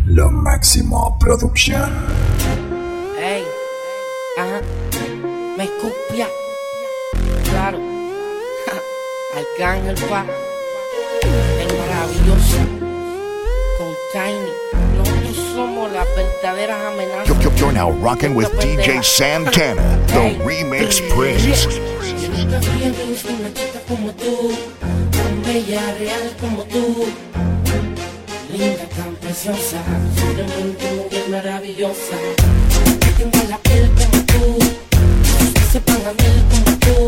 Lo Máximo Production. Ey, ajá, me copia, claro, Arcángel Pa, el maravilloso, con Tiny. Nosotros somos las verdaderas amenazas. You're now rocking with DJ Santana, the Remix Prince. Yo nunca había visto una chica como tú, tan bella, real como tú, linda, tan preciosa, simplemente mujer maravillosa. Que tenga la piel como tú, que sepan a mí como tú,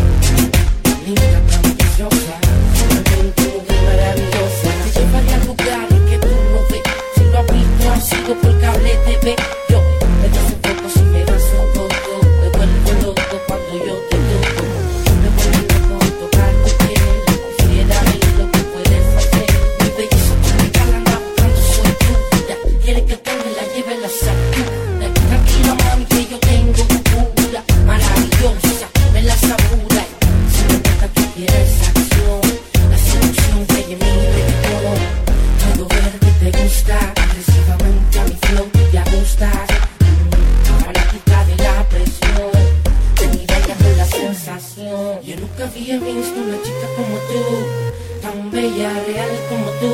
linda, tan preciosa, simplemente mujer maravillosa. Te llevaría a lugares que tú no ves, si lo has visto ha sido por cable TV. Yo me desenfoco si me das un poco, me vuelvo loco cuando yo te toco, me vuelvo loco tocar tu piel, quisiera ver lo que puedes hacer. Mi belleza tropical anda buscando soy tuya, quiere que tú me la lleve la sacuda. Tranquila mami que yo tengo cura, maravillosa, me la sabura. Si me gusta que quieres acción, la seducción que en mí recorro, puedo ver que te gusta, agresivamente a mi flow te ajustas, fanática de la presión, de mi bella con la sensación. Yo nunca había visto una chica como tú, tan bella, real como tú,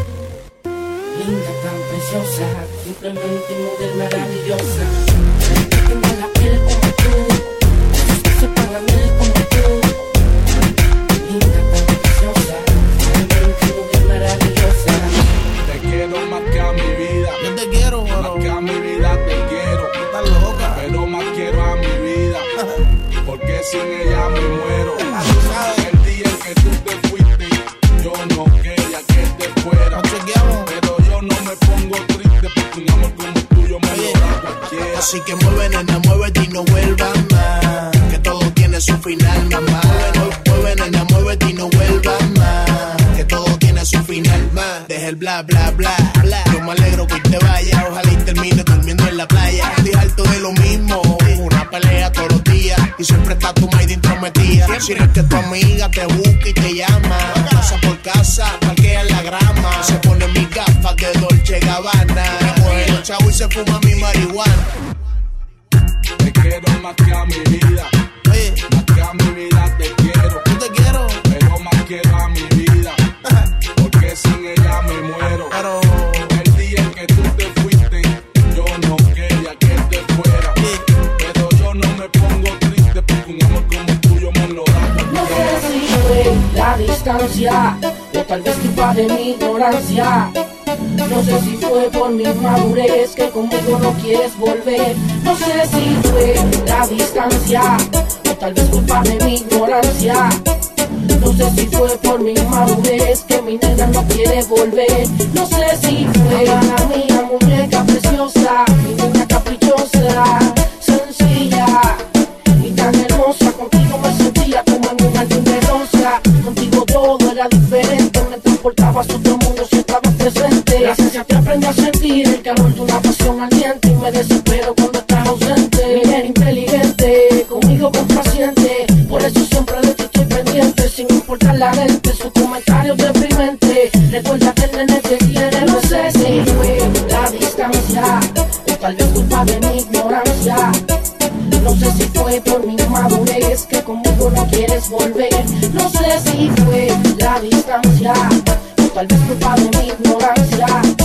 linda, tan preciosa, simplemente mujer maravillosa. Que tenga la piel como tú, que sepan a mí como tú, linda, tan preciosa, simplemente mujer maravillosa. Te quiero más que a mi vida. Yo te quiero, Más mano. que a mi vida te quiero. Estás loca. Pero más quiero a mi vida. Porque sin ella me muero. El día en que tú te fuiste, yo no quería que te fuera. Nos chequeamos. Pero yo no me pongo triste porque un amor como el tuyo me lo da cualquiera. Así que mueve, nena, muévete y no vuelvas más. Que todo tiene su final, mamá. Mueve, nena, muévete y no vuelvas más. Que todo tiene su final, más. Deja el bla, bla, bla, bla. Yo me alegro que te vayas. Ojalá y termine durmiendo en la playa. Estoy harto de lo mismo. Una pelea todos los días. Y siempre está tu maíz intrometida. Si no es que tu amiga te busca y te llama. Casa por casa, parquea en la grama. Se pone mis gafas de Dolce Gabbana. Coge el chavo y se fuma mi marihuana. Te quiero más que a mi vida. Oye, Más que a mi vida te quiero. yo te quiero. Pero más quiero a mi vida. Porque sin ella me muero. Pero, El día en que tú te fuiste, yo no quería que te fuera. Pero yo no me pongo triste porque un amor como el tuyo me lo da No cualquiera. sé si fue la distancia o tal vez culpa de mi ignorancia. No sé si fue por mi madurez que conmigo no quieres volver. No sé si fue la distancia o tal vez culpa de mi ignorancia. No sé si fue por mi madurez que mi nena no quiere volver. No sé si fue la mía muñeca preciosa, mi niña caprichosa, sencilla y tan hermosa. Contigo me sentía como en un jardín de rosa. Contigo todo era diferente, me transportabas a otro mundo si estabas presente. Gracias a ti aprendí a sentir el calor de una pasión ardiente y me desespero cuando estás ausente. Mujer inteligente, conmigo complaciente, por eso siempre de ti estoy pendiente. Sin importar la gente, sus comentarios deprimentes. Recuerda que el nene te quiere. No sé si fue la distancia o tal vez culpa de mi ignorancia. No sé si fue por mi madurez que conmigo no quieres volver. No sé si fue la distancia o tal vez culpa de mi ignorancia.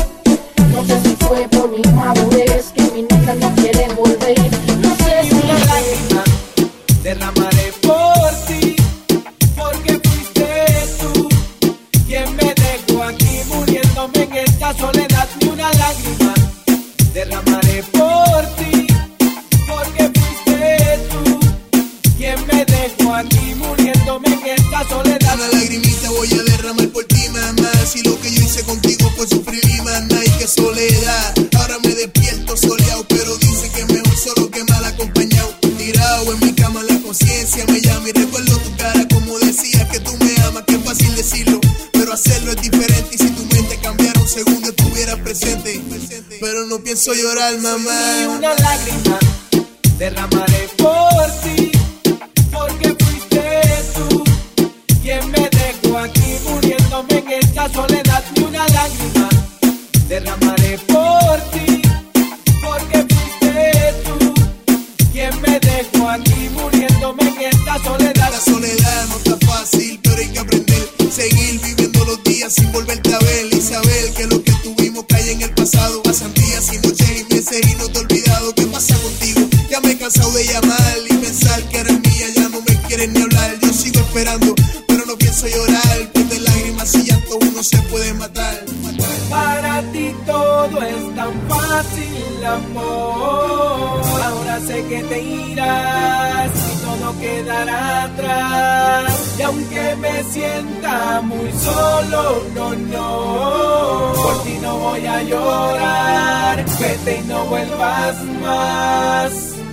No sé si fue por mi madurez que mi nena no quiere volver. No sé si Una lágrima derramaré por ti, porque fuiste tú quien me dejó aquí muriéndome en esta soledad. Ni una lágrima derramaré por ti, porque fuiste tú quien me dejó aquí muriéndome en esta soledad. una lagrimita voy a derramar por ti, mamá. Si lo que yo hice contigo fue sufrir y mamá, y qué soledad. Ahora me despierto soleado, pero dicen que mejor solo que mal acompañado. Tirado en mi cama la conciencia me llama y recuerdo tu cara como decías que tú me amas. Que es fácil decirlo, pero hacerlo es diferente. Y si tu mente cambiara un segundo estuviera presente. Pero no pienso llorar, Ni mamá. una lágrima derramaré por ti, porque fuiste tú quien me dejó aquí muriéndome en esta soledad. Ni una lágrima derramaré por ti, porque fuiste tú quien me dejó aquí muriéndome en esta soledad. La soledad no está fácil, pero hay que aprender, seguir viviendo los días sin volverte a ver y saber que lo que tuvimos cae en el pasado. Pasan días y noches y meses y no te he olvidado. ¿Qué pasa contigo? Ya me he cansado de llamar y pensar que eres mía, ya no me quieres ni hablar. Yo sigo esperando, pero no pienso llorar, pues de lágrimas y llanto uno se puede matar. Para ti todo es tan fácil, amor. Ahora sé que te irás y todo quedará atrás. Y aunque me sienta muy solo, no, por ti no voy a llorar. Vete y no vuelvas más.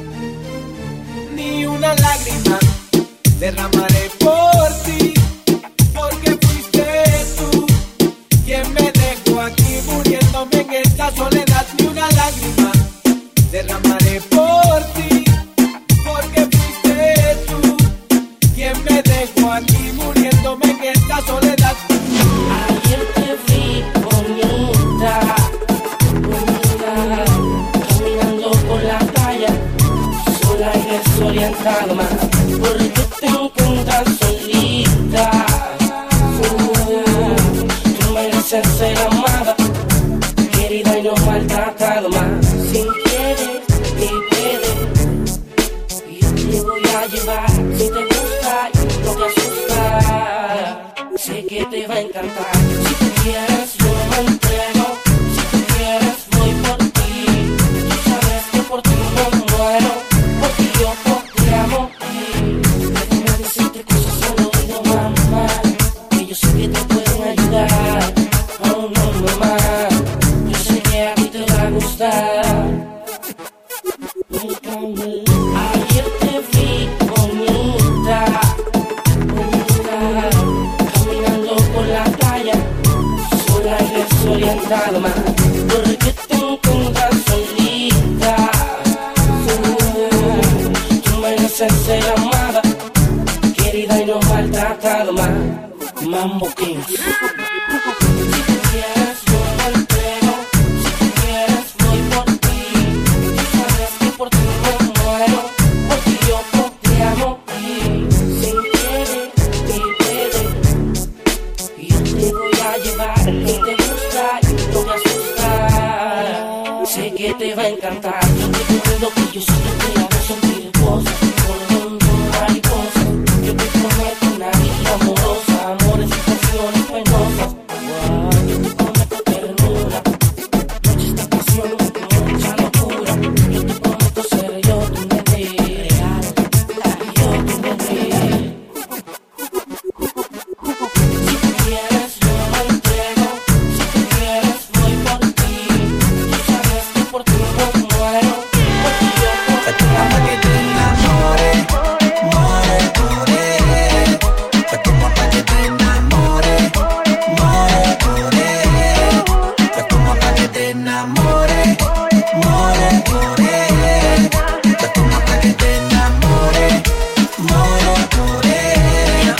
Ni una lágrima derramaré por ti, porque fuiste tú quien me dejó aquí muriéndome en esta soledad. Ni una lágrima derramaré por ti, porque fuiste tú quien me dejó aquí muriéndome en esta soledad. Ayer te vi bonita, caminando por la playa, sola y desorientada, porque te encuentras solita. Tú mereces ser amada, querida y no maltratada más. Sin querer ni puedes, yo te voy a llevar. Si te gusta y no te asusta, sé que te va a encantar. Si tú quieres yo me entrego, si tú quieres voy por ti. Tú sabes que por ti me muero, porque yo te amo. Déjame decirte cosas al oído, mamá, que yo sé que te pueden ayudar. Oh no, mamá, yo sé que a ti te va a gustar. Ayer te vi bonita, caminando por la playa, sola y desorientada, porque te encuentras solita. Tú mereces ser amada, querida y no maltratada, Mambo King. Si tú quieres yo me entrego, si tú quieres voy por ti. Tú sabes que por ti me muero, porque yo te amo. Sin querer ni pedir, yo te voy a llevar. Si te gusta y no te asusta, sé que te va a encantar. Yo te prometo que yo solo te hago sentir cosas, volando mariposas. Yo te prometo una vida amorosa, amores y canciones penosas. Yo te prometo ternura, noches de pasión, mucha locura. Yo te prometo ser yo tu bebé real, yo tu bebé. Si tú quieres yo me entrego, si tú quieres voy por ti. Tú sabes que por ti me muero, porque yo te amo. Que te enamore, more por él. Te como pa' que te enamore, more por él. Te como pa' que te enamore, more por él. Te como pa' que te enamore, more por él.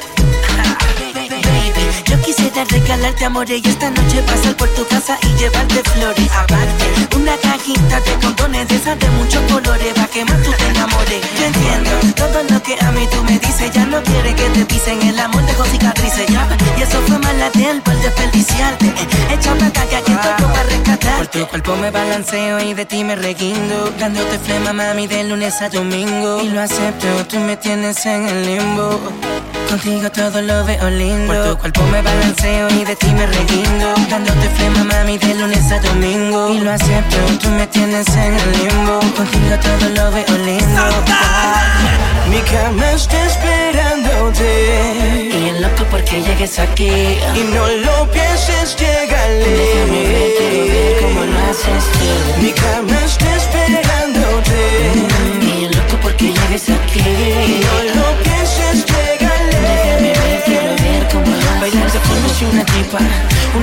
Baby, yo quisiera regalarte amores y esta noche pasar por tu casa y llevarte flores. Aparte, una cajita de condones de esas de muchos colores, pa' que más tú te enamores. Yo entiendo todo lo que a mí tú me dices, ya no quiere que te pisen, el amor dejó cicatrices ya. Y eso fue mala de él por desperdiciarte. Echa una calle que estoy para rescatar. Por tu cuerpo me balanceo y de ti me reguindo, dándote flema mami de lunes a domingo. Y lo acepto, tú me tienes en el limbo. Contigo todo lo veo lindo. Por tu cuerpo me balanceo y de ti me reguindo, dándote flema mami de lunes a domingo. Y lo acepto, tú me tienes en el limbo. Contigo todo lo veo lindo. Mi cama está esperándote Y el loco porque llegues aquí. y no lo pienses, llégale. Déjame ver, quiero ver cómo lo haces tú. Mi cama está esperándote Y el loco porque llegues aquí. y no lo pienses, llégale. Déjame ver, quiero ver cómo lo haces. Bailando como si una tipa, una muchacha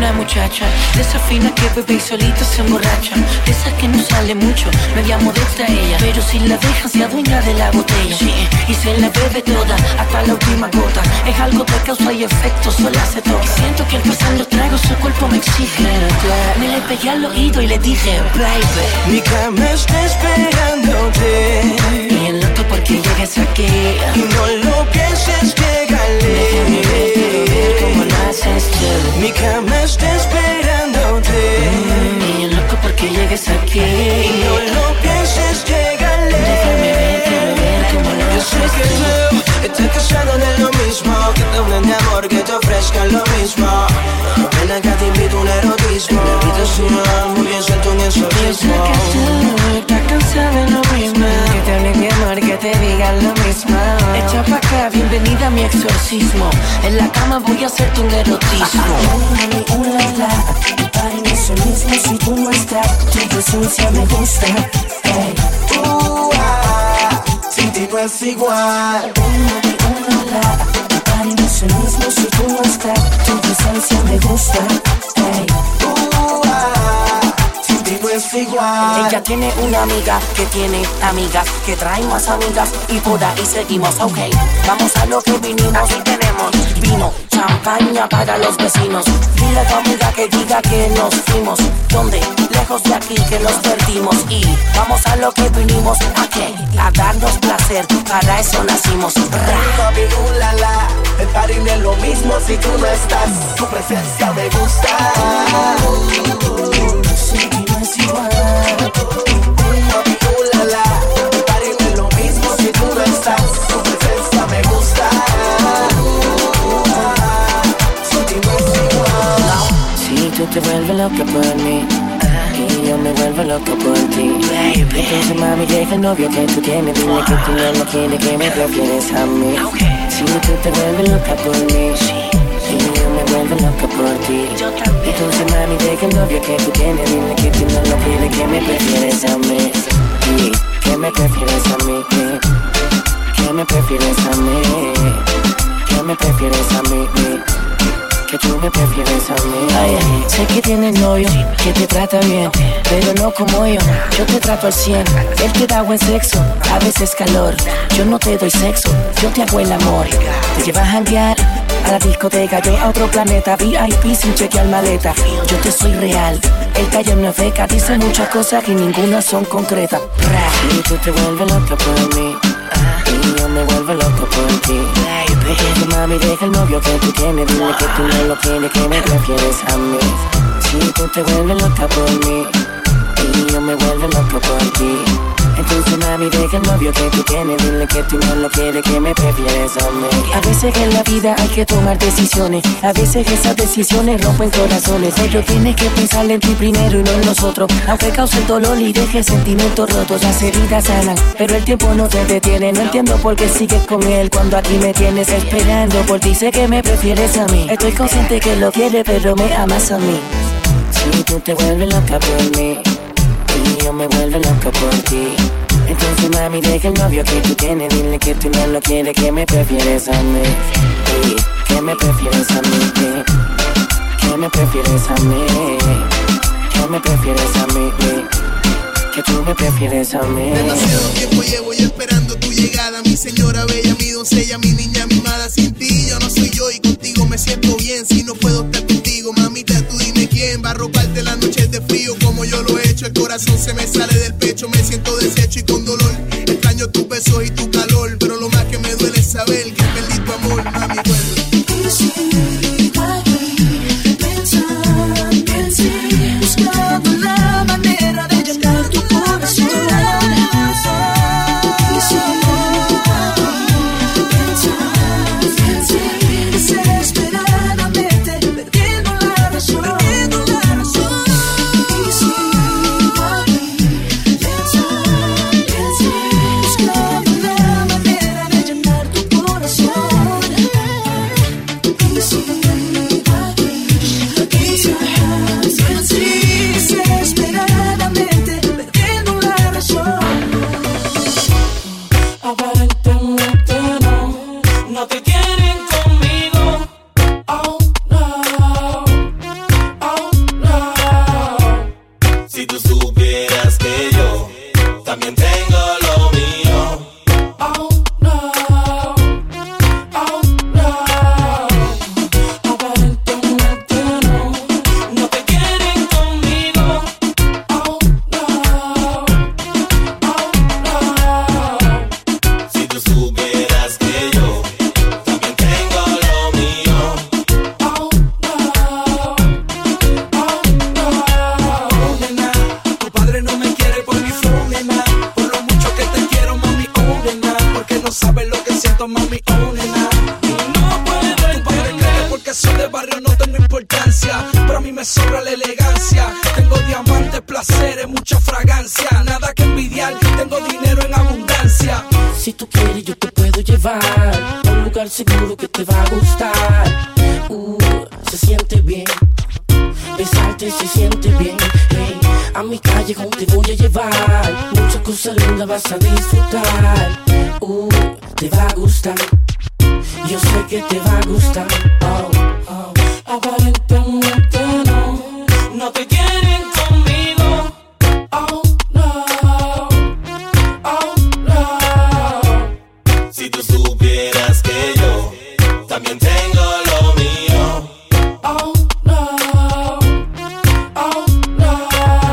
borracha, de esa fina que bebe y solita se emborracha, de esa que no sale mucho, media modesta ella, pero si la dejan se adueña de la botella, sí, y se la bebe toda, hasta la última gota, es algo de causa y efecto, sola se toca, y siento que al pasar los tragos su cuerpo me exige, me le pegué al oído y le dije, baby, mi cama está esperándote, y el loco porque llegues aquí, y no lo pienses, llégale, déjame ver, quiero ver cómo lo haces tú, mi cama está esperándote, y el loco porque llegues aquí, y no lo pienses, llégale, déjame ver, quiero ver cómo lo yo sé que tú estás cansado de lo mismo, que te hablen de amor, que te ofrezcan lo mismo. Ven acá, te invito a un erotismo, mi habitación, muy bien suelto en eso mismo. Yo sé que tú estás cansado de lo mismo, que te hablen de amor, que te digan lo mismo. Echa pa' acá, bienvenida a mi exorcismo. En la cama voy a hacerte un erotismo. Para en eso mismo si tú no estás, tu presencia me gusta. Hey. Sin ti no es igual. Para en eso mismo si tú no estás, tu presencia me gusta. Hey. Sin ti no es igual. Ella tiene una amiga que tiene amigas que traen más amigas y por ahí seguimos. Ok, vamos a lo que vinimos. Aquí tenemos vino, champaña para los vecinos. Dile a tu amiga que diga que nos fuimos. ¿Dónde? Lejos de aquí que nos perdimos. Y vamos a lo que vinimos. ¿A qué? A darnos placer, para eso nacimos. Papi, la, el party no es lo mismo si tú no estás. Tu presencia me gusta. Si tú no es igual. Papi, la, el party no es lo mismo si tú no estás. Tu presencia me gusta. Si tú no es igual. Si tú te vuelves loca por mí y yo me vuelvo loco por ti, baby. Entonces mami deja el novio que tú tienes, dile que tú no lo quieres, que me prefieres a mí. Si tú te vuelves loca por mí y yo me vuelvo loco por ti, entonces mami deja el novio que tú tienes, dile que tú no lo quieres, que me prefieres a mí. Y que me prefieres a mí, que me prefieres a mí, que me prefieres a mí. Que tú me prefieres a mí. Ay, sé que tienes novio, que te trata bien, pero no como yo te trato al 100. Él te da buen sexo, a veces calor. Yo no te doy sexo, yo te hago el amor. Te llevas a janguear a la discoteca, yo a otro planeta, VIP sin chequear maleta. Yo te soy real, el calle no es feca, dice muchas cosas y ninguna son concretas. Y tú te vuelves loca por mí y yo me vuelvo loco por ti. Entonces mami deja el novio que tú tienes, dile que tú no lo quieres, que me prefieres a mí. Si tú te vuelves loca por mí y yo me vuelvo loco por ti, entonces mami deja el novio que tú tienes, dile que tú no lo quieres, que me prefieres a mí. A veces en la vida hay que tomar decisiones, a veces esas decisiones rompen corazones, pero tienes que pensar en ti primero y no en nosotros. Aunque cause el dolor y deje sentimientos rotos, las heridas sanan, pero el tiempo no te detiene. No entiendo por qué sigues con él cuando aquí me tienes esperando por ti. Sé que me prefieres a mí, estoy consciente que lo quieres, pero me amas a mí. Si tú te vuelves loca por mí y yo me vuelvo loco por ti, entonces mami deja el novio que tú tienes, dile que tú no lo quieres, que me prefieres a mí. Que me prefieres a mí, que me prefieres a mí, que me prefieres a mí, que tú me prefieres a mí. Demasiado tiempo llevo yo esperando tu llegada, mi señora bella, mi doncella, mi niña mimada. Sin ti yo no soy yo y contigo me siento bien. Si no puedo estar contigo, mamita, tú dime quién va a arroparte las noches de frío como yo lo he hecho. El corazón se me sale del pecho, me siento deshecho y con dolor. Extraño tus besos y tu calor, pero lo más que me duele es saber que perdí tu amor, mami, vuelve. Buscando la manera de llenar tu corazón. Desesperadamente perdiendo la razón. Y si Si tú supieras que yo también tengo lo mío. Oh no, oh no. Aparentemente no te quieren conmigo. Oh no, oh no. Si tú supieras que yo también tengo lo mío. Oh no, oh no. Nena, tu padre no me quiere por mi flow, nena. Por lo mucho que te quiero, mami, oh, nena. Porque no sabes lo que siento, mami, oh, nena. No puedo Tu padre cree que porque soy de barrio no tengo importancia, pero a mí me sobra la elegancia. Tengo diamantes, placeres, mucha fragancia. Nada que envidiar, tengo dinero en abundancia. Si tú quieres yo te puedo llevar a un lugar seguro que te va a gustar. Se siente bien, besarte se siente bien. Hey, a mi callejón te voy a llevar, muchas cosas lindas vas a disfrutar. Te va a gustar, yo sé que te va a gustar. Aparentemente no te quieren conmigo. Oh no, oh no. Si tú supieras que yo también tengo lo mío. Oh no, oh no.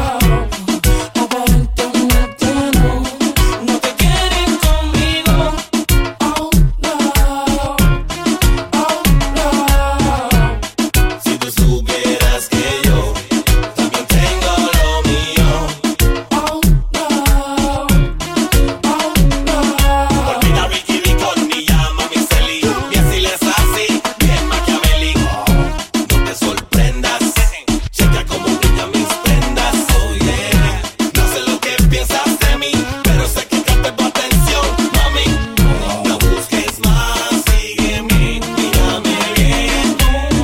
Aparentemente no te quieren conmigo. Oh no, oh no. Si tú supieras que yo también tengo lo mío. Oh no, oh no. Olvida Ricky Ricón, ni llama mi Celi. Bien si les así, bien Machiavelli. No te sorprendas, checa como brillan mis prendas. Oh yeah, no sé lo que piensas de mí, pero sé que capté tu atención, mami. No busques más, sígueme, mírame bien.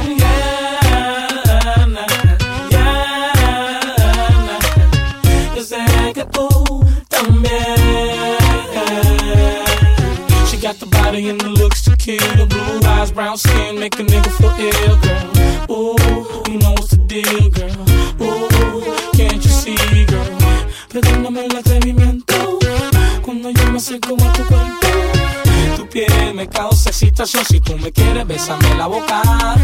Yo sé que tú también. She got the body and the looks to kill. The blue eyes, brown skin, make a nigga feel ill, girl. Ooh, you know what's the deal, girl. Ooh, can't you see, girl? Perdóname el atrevimiento cuando yo me acerco a tu cuerpo. Tu piel me causa excitación. Si tú me quieres, bésame la boca.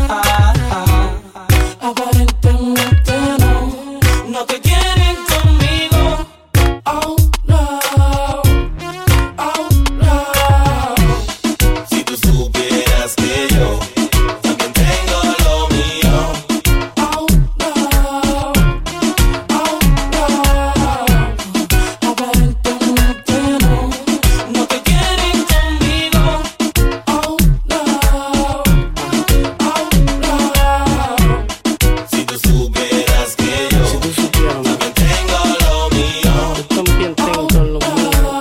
Aparentemente no te quieren conmigo. Oh no, oh no. Si tú supieras que yo también tengo lo mío. Oh no, oh no. Aparentemente no te quieren conmigo. Oh no, oh no. Si tú supieras que yo también tengo lo mío. También tengo lo mío.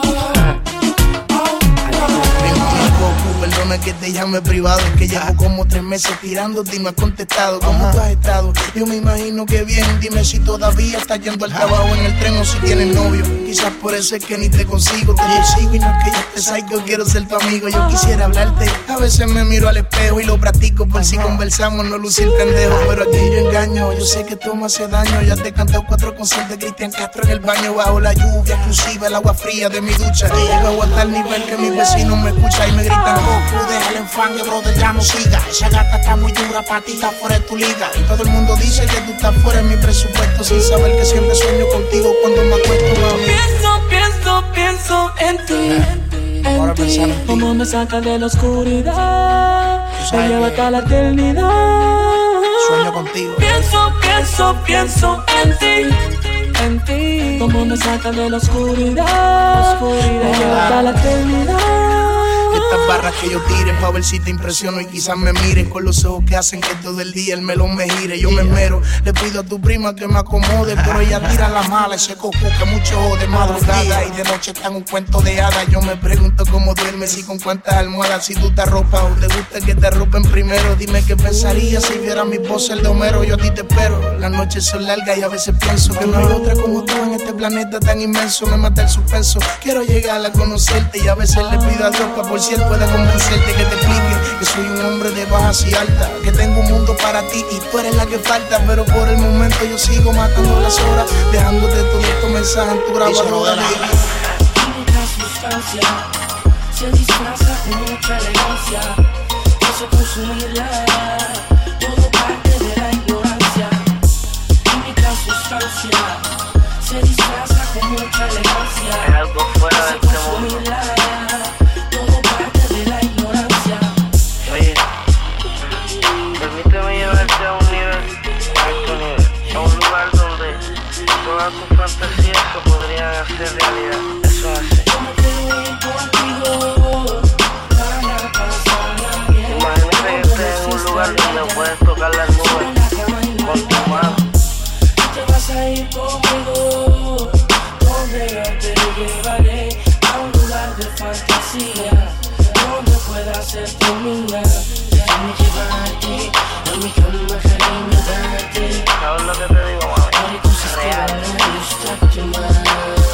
Perdona que te llame privado, que llevo como 3 meses tirándote y no has contestado. ¿Cómo tú has estado? Yo me imagino que bien. Dime si todavía estás yendo al trabajo en el tren o si tienes novio. Quizás por eso es que ni te consigo. Te persigo y no es que yo te psycho, quiero ser tu amigo. Yo quisiera hablarte, a veces me miro al espejo y lo practico por si conversamos, no lucir pendejo. Pero aquí yo engaño, yo sé que tú me haces daño. Ya te he cantado 4 conciertos de Cristian Castro en el baño bajo la lluvia, inclusive el agua fría de mi ducha. Llego a tal nivel que mis vecinos me escuchan y me gritan: Goku, déjale en fan, brother, ya no siga. Esa gata está muy dura, pa' ti está fuera de tu liga. Y todo el mundo dice que tú estás fuera de mi presupuesto, sin saber que siempre sueño contigo cuando me acuesto, mami. Pienso en ti. Ahora pensar en ti. Como me saca de la oscuridad, me lleva hasta la eternidad. Sueño contigo. Pienso en ti. Como me saca de la oscuridad, me lleva hasta la eternidad. Estas barras que yo tire pa' ver si te impresiono y quizás me mires con los ojos que hacen que todo el día el melón me gire. Yo me esmero, le pido a tu prima que me acomode, pero ella tira la mala, ese coco que mucho de madrugada y de noche está en un cuento de hadas. Yo me pregunto cómo duermes y con cuántas almohadas, si tú te arropas o te gusta que te arropen primero. Dime qué pensarías si viera mi voz el de Homero. Yo a ti te espero, las noches son largas y a veces pienso que no hay otra como tú en este planeta tan inmenso. Me mata el suspenso, quiero llegar a conocerte y a veces le pido a Dios pa' por si él puede convencerte que te explique que soy un hombre de bajas y altas, que tengo un mundo para ti y tú eres la que falta. Pero por el momento yo sigo matando las horas, dejándote todos estos mensajes en tu grabadora. Química sustancia se disfraza con mucha elegancia, eso consumirla, todo parte de la ignorancia. Química sustancia se disfraza con mucha elegancia, Es algo fuera de eso este mundo. consumirla, todo parte de la ignorancia. Oye, permíteme llevarte a un nivel, a un lugar donde todas tus fantasías se podrían hacer realidad. Eso hace. Yo me quiero ir contigo para pasarla bien. Imagínate que estés en un lugar donde puedes tocar las nubes con tu mano. Te vas a ir conmigo, donde yo te llevaré a un lugar de fantasía, donde puedas ser tu mía. Déjame llevarte a mi cama, cariño, darte. ¿Sabes lo que te digo, mami? Haré cosas que van a gustarte más.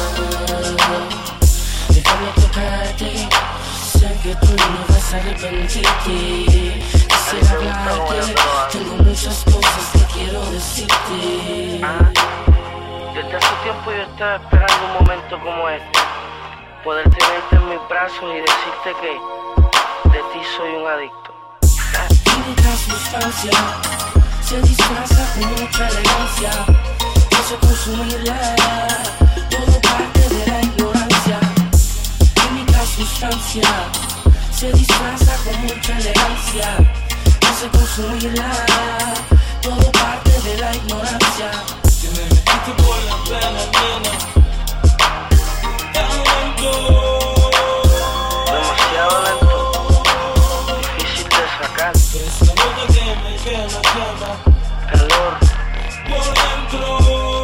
Déjame tocarte, sé que tú no vas a arrepentirte. Quisiera hablarte, tengo muchas cosas que quiero decirte. Desde hace tiempo yo estaba esperando un momento como este, poder tenerte en mis brazos y decirte que de ti soy un adicto. Química sustancia se disfraza con mucha elegancia, eso consumirla, todo parte de la ignorancia. Química sustancia se disfraza con mucha elegancia, eso consumirla, todo parte de la ignorancia. Que me metiste por la pena, nena. Tan lento. Demasiado lento, difícil de sacar, Esa boca que me quema, calor, por dentro.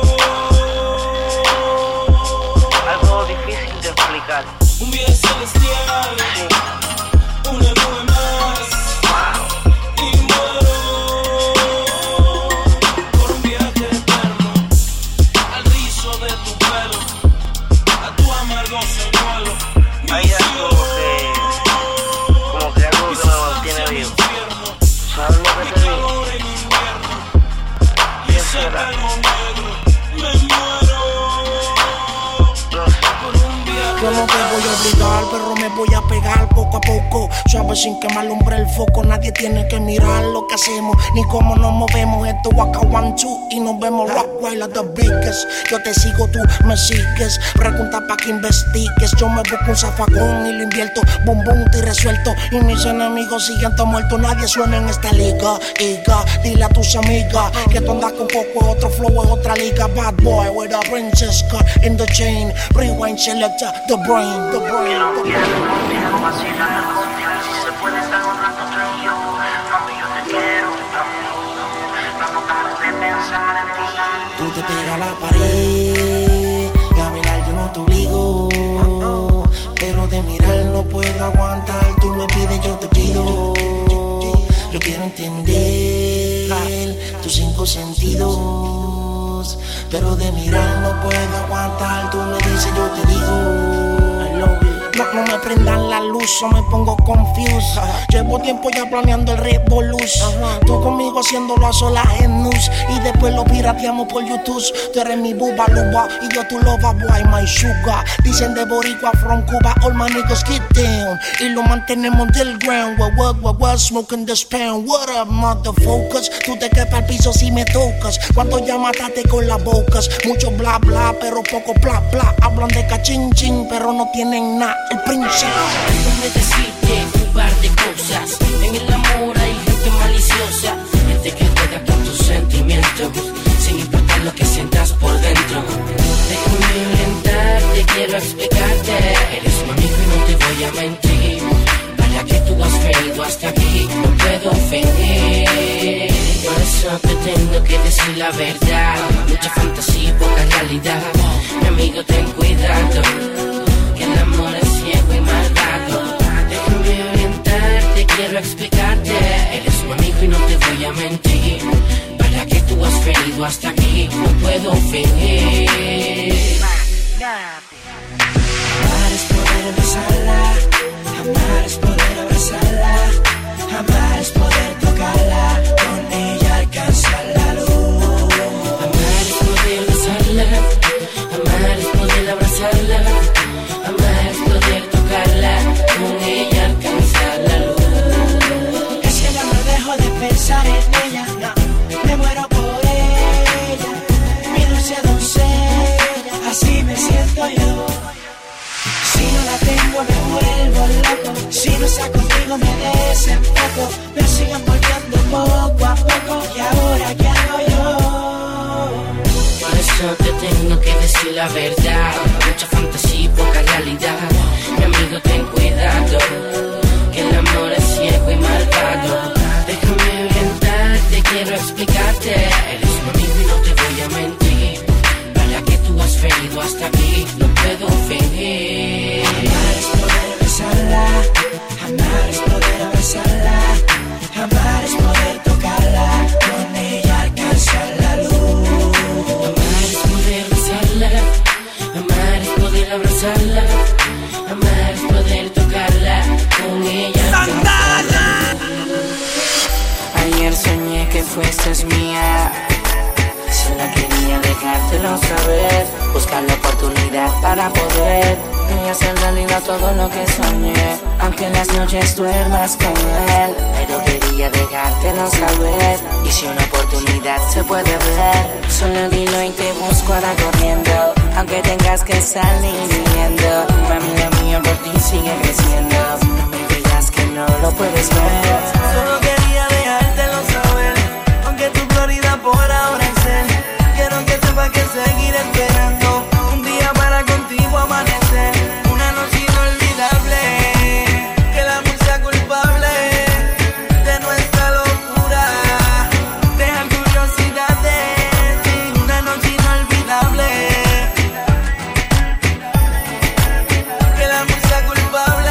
algo difícil de explicar. Un viaje celestial, Sí, una nube más. Y muero por un viaje eterno, al rizo de tu pelo, a tu amargo señuelo. hay algo como que algo que me mantiene vivo. ¿Sabes lo que te digo? Calor en invierno, ¿Qué será? pelo negro, me muero No sé. por un viaje. Yo no te voy a obligar, pero me voy a pegar poco a poco, suave sin que me alumbre el foco. Nadie tiene que mirar lo que hacemos, ni cómo nos movemos. Esto Waka 1, 2 y nos vemos rock while at the biggest. Yo te sigo, tú me sigues, pregunta pa' que investigues. Yo me busco un zafacón y lo invierto, boom boom, te resuelto. Y mis enemigos siguen todos muertos, nadie suena en esta liga. Iga, dile a tus amigas que tú andas con poco, otro flow en otra liga. Bad boy with a princess cut in the chain, rewind selector, the brain, the brain, the brain. Quiero vacilar contigo y si se puede estar un rato tú y yo. Mami, yo te quiero, no pares de pensar en ti. Tú te pegas a la pared, y a mirar yo no te obligo, pero de mirar no puedo aguantar. Tú me pides, yo te pido. Yo quiero entender tus 5 sentidos, pero de mirar no puedo aguantar. Tú me dices, yo te digo. No me prendan la luz o me pongo confused. Llevo tiempo ya planeando el revolus. Tú conmigo haciéndolo a solas en news, y después lo pirateamos por YouTube. Tú eres mi buba luba y yo tu loba boy, my sugar. Dicen de boricua from Cuba, all my niggas get down y lo mantenemos del ground. What, smoking the span. What up, motherfuckers? Tú te quedas al piso si me tocas. Cuando ya mataste con las bocas. Mucho bla bla, pero poco bla bla. Hablan de cachín chin, pero no tienen nada. El príncipe. Déjame decirte un par de cosas. En el amor hay gente maliciosa, gente que juega con tus sentimientos, sin importar lo que sientas por dentro. Déjame orientarte, quiero explicarte. Eres un amigo y no te voy a mentir. Vaya que tú has venido hasta aquí, no puedo fingir. Por eso te tengo que decir la verdad. Mucha fantasía y poca realidad. Mi amigo, ten cuidado, que el amor es ciego y malvado. Déjame orientarte, quiero explicarte. Eres un amigo y no te voy a mentir. Para que tú has venido hasta aquí, no puedo fingir. Amar es poder besarla, amar es loco. Si no estás conmigo me desenfoco. Me siguen volviendo poco a poco. ¿Y ahora qué hago yo? Por eso te tengo que decir la verdad. Mucha fantasía y poca realidad. Mi amigo, ten cuidado, que el amor es ciego y malvado. Déjame orientarte, quiero explicarte. Eres mi amigo y no te voy a mentir. Vaya que tú has venido hasta aquí, no puedo fingir. Amar es poder besarla, amar es poder abrazarla, amar es poder tocarla, con ella alcanzar la luz. Amar es poder besarla, amar es poder abrazarla, amar es poder tocarla, con ella alcanzar la luz. Ayer soñé que fueses mía, solo quería dejártelo saber, buscar la oportunidad para poder y hacer realidad todo lo que soñé. Aunque en las noches duermas con él, pero quería dejártelo saber. Y si una oportunidad se puede ver, solo dilo y te busco ahora corriendo. Aunque tengas que salir viviendo, mami, lo mío por ti sigue creciendo. No me digas que no lo puedes ver. Solo quería dejártelo saber, aunque tu prioridad por ahora es él. Quiero que sepas que seguiré esperando un día para contigo amanecer. Una noche inolvidable, que el amor sea culpable de nuestra locura. Deja curiosidad de ti. Una noche inolvidable, que el amor sea culpable.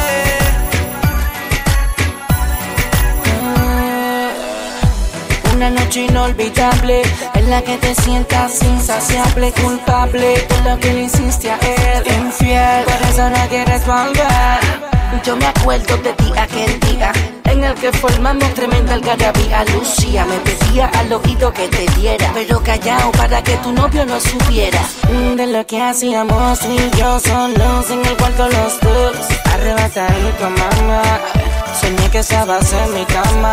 Una noche inolvidable en la que te sientas insaciable, culpable de lo que le hiciste a él, infiel, por eso no quieres volver. Yo me acuerdo de ti aquel día en el que formamos tremenda algarabía. Lucía me pedía al oído que te diera, pero callao para que tu novio no supiera de lo que hacíamos tú y yo solos en el cuarto los dos, arrebatadito mamá. Soñé que estabas en mi cama.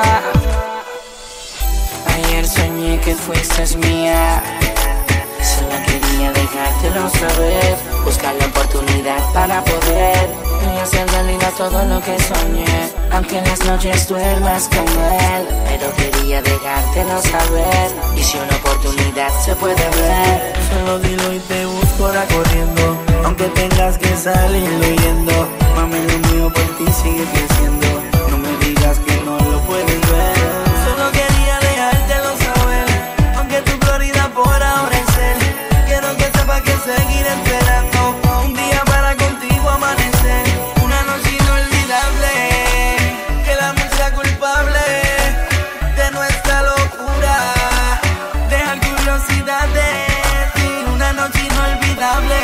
Ayer soñé que fuiste mía, solo quería dejártelo saber, buscar la oportunidad para poder y hacer realidad todo lo que soñé. Aunque en las noches duermas con él, pero quería dejártelo saber. Y si una oportunidad se puede ver, Solo dilo y te busco ahora corriendo, aunque tengas que salir huyendo. Mami, lo mío por ti sigue creciendo. No me digas que no lo puedes ver. Solo quería dejártelo saber, aunque tu prioridad por ahora es él. Quiero que sepas que seguiré esperando un día para contigo amanecer. Una noche inolvidable, que el amor sea culpable de nuestra locura. Deja curiosidad de ti. Una noche inolvidable,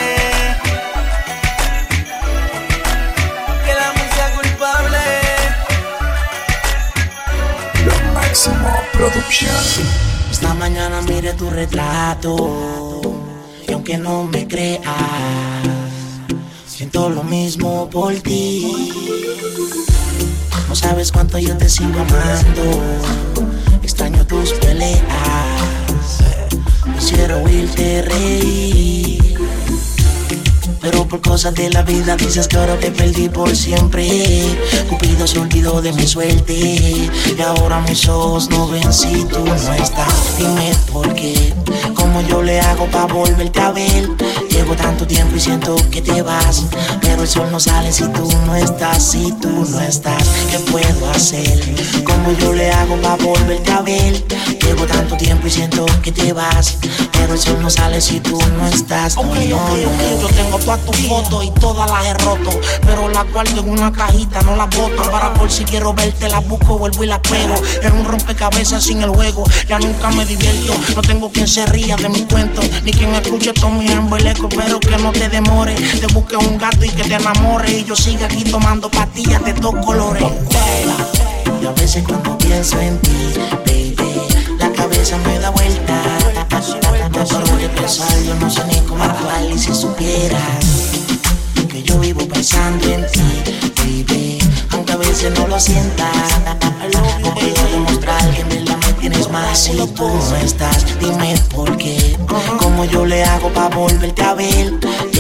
que el amor sea culpable. Lo máximo producción. esta mañana miré tu retrato y aunque no me creas, siento lo mismo por ti. No sabes cuánto yo te sigo amando, extraño tus peleas, quisiera oírte reír, pero por cosas de la vida dices que ahora te perdí por siempre. Cupido se olvidó de mi suerte y ahora mis ojos no ven si tú no estás. Dime por qué, cómo yo le hago pa' volverte a ver. Llevo tanto tiempo y siento que te vas, pero el sol no sale si tú no estás. Si tú no estás, ¿qué puedo hacer? Cómo yo le hago pa' volverte a ver. Llevo tanto tiempo y siento que te vas, pero el sol no sale si tú no estás. No, okay, yo tengo todas tus fotos y todas las he roto, pero las guardo en una cajita, no las boto. Para por si quiero verte las busco, vuelvo y las pego. Es un rompecabezas sin el juego, ya nunca me divierto. No tengo quien se ría de mis cuentos, ni quien escuche todos mis embelecos. Pero que no te demore, te busque un gato y que te enamore, y yo siga aquí tomando pastillas de dos colores. Y a veces cuando pienso en ti, baby, la cabeza me da vuelta. Solo de pensar yo no sé ni cómo actuar. Y si supieras que yo vivo pensando en ti, baby, aunque a veces no lo sientas, no puedo demostrar que en verdad me tienes más si tú no estás. Dime por qué, cómo yo le hago pa' volverte a ver.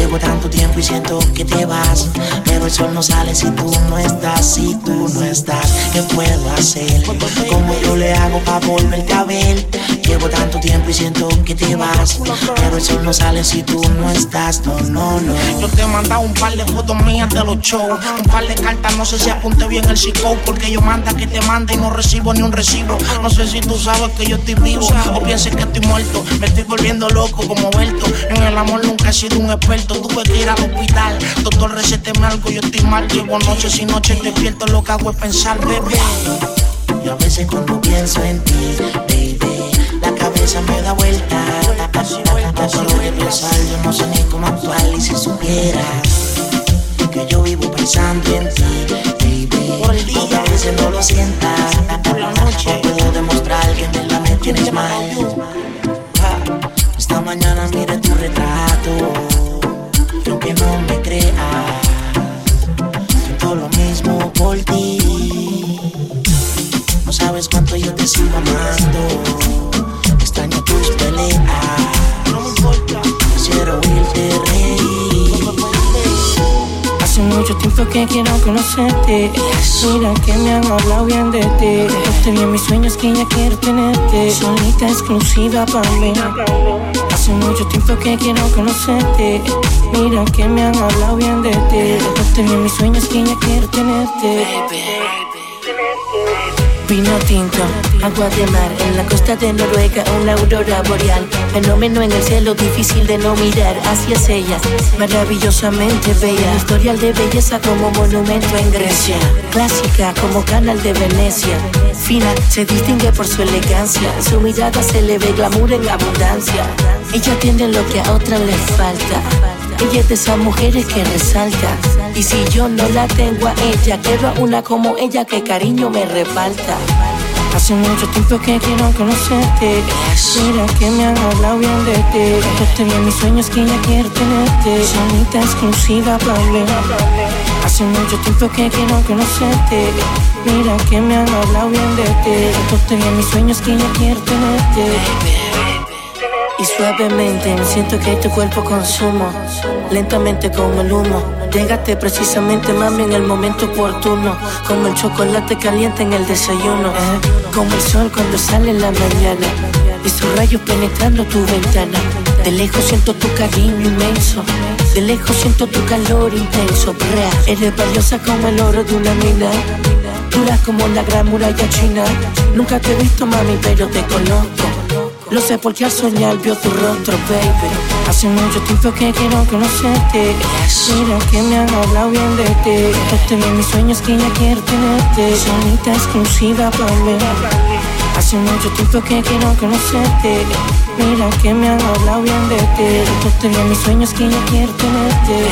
Llevo tanto tiempo y siento que te vas, pero el sol no sale si tú no estás. Si tú no estás, ¿qué puedo hacer? ¿Cómo yo le hago pa' volverte a ver? Llevo tanto tiempo y siento que te vas, pero el sol no sale si tú no estás. No. Yo te he mandado un par de fotos mías de los shows, un par de cartas, no sé si apunté bien el psicó, porque yo manda que te mande y no recibo ni un recibo. No sé si tú sabes que yo estoy vivo o pienses que estoy muerto. Me estoy volviendo loco como Berto. En el amor nunca he sido un experto. Tuve que ir al hospital, doctor, recéteme algo, yo estoy mal. Llevo noches y noches despierto, lo que hago es pensar, bebé. Y a veces cuando pienso en ti, baby, la cabeza me da vuelta. Solo de pensar yo no sé ni cómo actuar. Y si supieras que yo vivo pensando en ti, baby, porque a veces no lo sientas. Por la noche puedo demostrar que en verdad me tienes mal. Esta mañana miré tu retrato y aunque no me creas, siento lo mismo por ti. No sabes cuánto yo te sigo amando. Extraño tus peleas, no me importa, quisiera oírte reír. Hace mucho tiempo que quiero conocerte. Mira que me han hablado bien de ti. Te vi en mis sueños que ya quiero tenerte, solita, exclusiva para mí. Hace mucho tiempo que quiero conocerte. Mira que me han hablado bien de ti. Te vi en mis sueños que ya quiero tenerte. Vino tinto, agua de mar, en la costa de Noruega, una aurora boreal. Fenómeno en el cielo, difícil de no mirar. Así es ella, maravillosamente bella. Historial de belleza como monumento en Grecia. Clásica como canal de Venecia. Fina, se distingue por su elegancia. En su mirada se le ve glamour en abundancia. Ella tiene lo que a otra le falta. Ella es de esas mujeres que resalta. Y si yo no la tengo a ella, quiero a una como ella que cariño me reparta. Hace mucho tiempo que quiero conocerte. Mira que me han hablado bien de ti. Te vi en mis sueños que ya quiero tenerte, solita, exclusiva para mí. Hace mucho tiempo que quiero conocerte. Mira que me han hablado bien de ti. Te vi en mis sueños que ya quiero tenerte. Y suavemente siento que tu cuerpo consumo, lentamente como el humo. Llégate precisamente, mami, en el momento oportuno, como el chocolate caliente en el desayuno, como el sol cuando sale en la mañana y sus rayos penetrando tu ventana. De lejos siento tu cariño inmenso, de lejos siento tu calor intenso. Eres valiosa como el oro de una mina, dura como la gran muralla china. Nunca te he visto, mami, pero te conozco. Lo sé porque al soñar vio tu rostro, baby. Hace mucho tiempo que quiero conocerte. Mira que me han hablado bien de ti. Te vi en mis sueños que ya quiero tenerte, solita, exclusiva para mí. Hace mucho tiempo que quiero conocerte. Mira que me han hablado bien de ti. Te vi en mis sueños que ya quiero tenerte.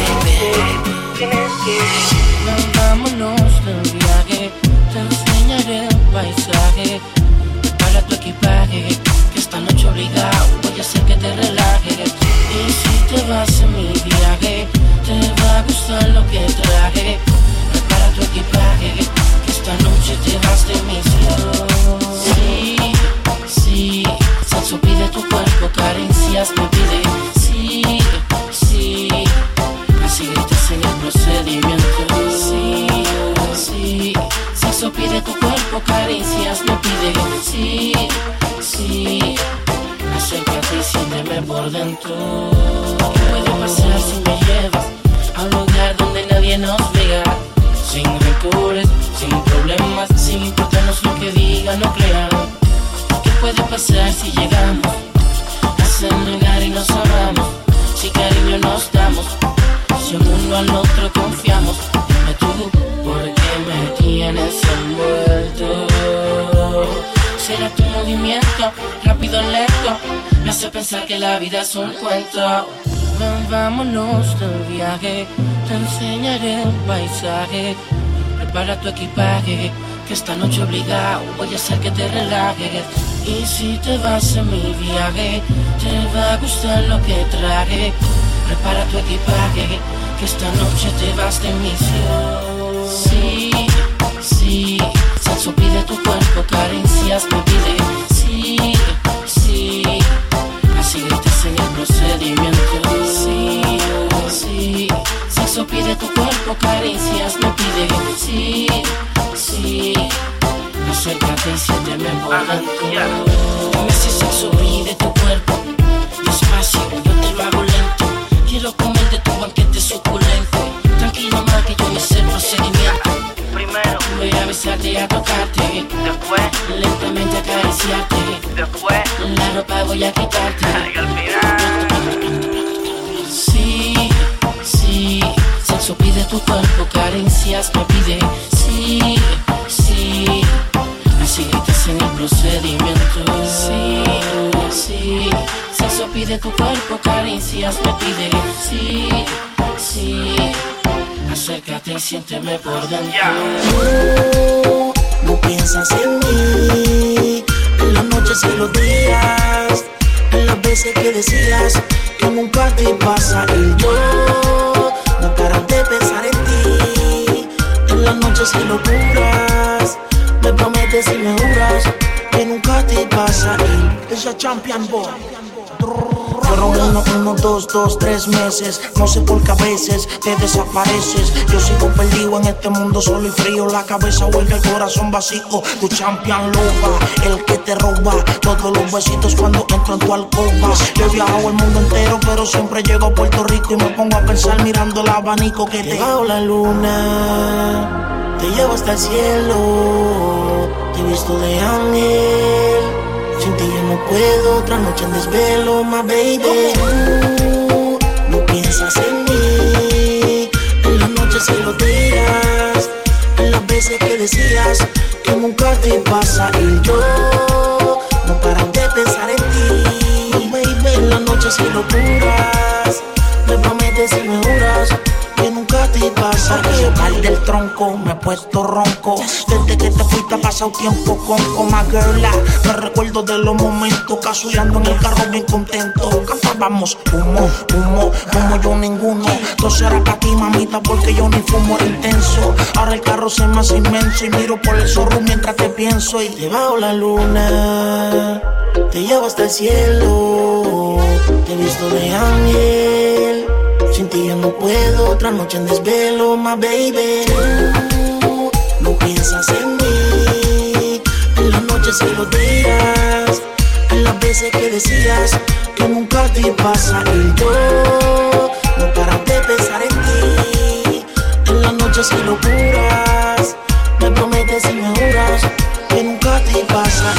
Vámonos del viaje, te enseñaré el paisaje. Para tu equipaje, que esta noche obligado voy a hacer que te relajes. Y si te vas en mi viaje, te va a gustar lo que traje. Prepara tu equipaje, que esta noche te vas de misión. Sí, sexo pide tu cuerpo, carencias me pide. Sí, así gritas en el procedimiento. Sí, sexo pide tu cuerpo, caricias me pide. Sí, acércate y siénteme por dentro. ¿Qué puede pasar si me llevas a un lugar donde nadie nos vea? Sin rencores, sin problemas, sin importarnos lo que digan o crean. ¿Qué puede pasar si llegamos a ese lugar y nos amamos? Si cariño nos damos, si el uno al otro confiamos. Dime tú, ¿por qué me tienes envuelto? ¿Será tu movimiento, rápido o lento? Me hace pensar que la vida es un cuento. Vámonos del viaje, te enseñaré un paisaje. Prepara tu equipaje, que esta noche obligado voy a hacer que te relajes. Y si te vas en mi viaje, te va a gustar lo que traje. Prepara tu equipaje, que esta noche te vas de misión. Sí, sexo pide tu cuerpo, carencias me pide. Sí, así gritas en el procedimiento. Sí, caricias me pide. Sí, sí, acércate y siénteme por dentro. Me hace sexo, pide tu cuerpo. Despacio, yo te lo hago lento. Quiero comer de tu banquete suculento. Tranquilo más que yo me sé el procedimiento. Primero voy a besarte y a tocarte. Después lentamente acariciarte. Después la ropa voy a quitarte. Y al final sí, sí, sexo pide tu cuerpo, carencias me pide. Sí, sí, así gritas en el procedimiento. Sí, sí, sexo pide tu cuerpo, carencias me pide. Sí, sí, acércate y siénteme por dentro. No piensas en mí, en las noches y los días, en las veces que decías que nunca te pasa y yo no paras de pensar en ti, en las noches y locuras, me prometes y me juras que nunca te pasa y esa champion boy. Fueron 1, 2, 2, 3 meses. No sé por qué a veces te desapareces. Yo sigo perdido en este mundo solo y frío. La cabeza huelga, el corazón vacío. Tu champion loba, el que te roba todos los besitos cuando entro en tu alcoba. Yo he viajado el mundo entero, pero siempre llego a Puerto Rico y me pongo a pensar mirando el abanico que te bajo la luna, te llevo hasta el cielo. Te he visto de ángel. Sin ti yo no puedo, otra noche en desvelo, my baby. No piensas en mí, en las noches y los días, en las veces que decías que nunca te pasa y yo no paran de pensar en ti, baby. En las noches y locuras, me prometes y me juras que nunca te pasa. Yo mal del tronco, me he puesto ronco. Desde que te fuiste ha pasado tiempo con my girl. Me recuerdo de los momentos casuleando en el carro bien contento. Cantábamos humo, humo, como yo ninguno. Todo era para ti, mamita, porque yo ni fumo, era intenso. Ahora el carro se me hace inmenso y miro por el zorro mientras te pienso. Y te bajo la luna, te llevo hasta el cielo. Te he visto de ángel. Sin ti yo no puedo, otra noche en desvelo, my baby. No piensas en mí, en las noches y los días, en las veces que decías que nunca te pasa y yo no paras de pensar en ti, en las noches y locuras, me prometes y me juras que nunca te pasa.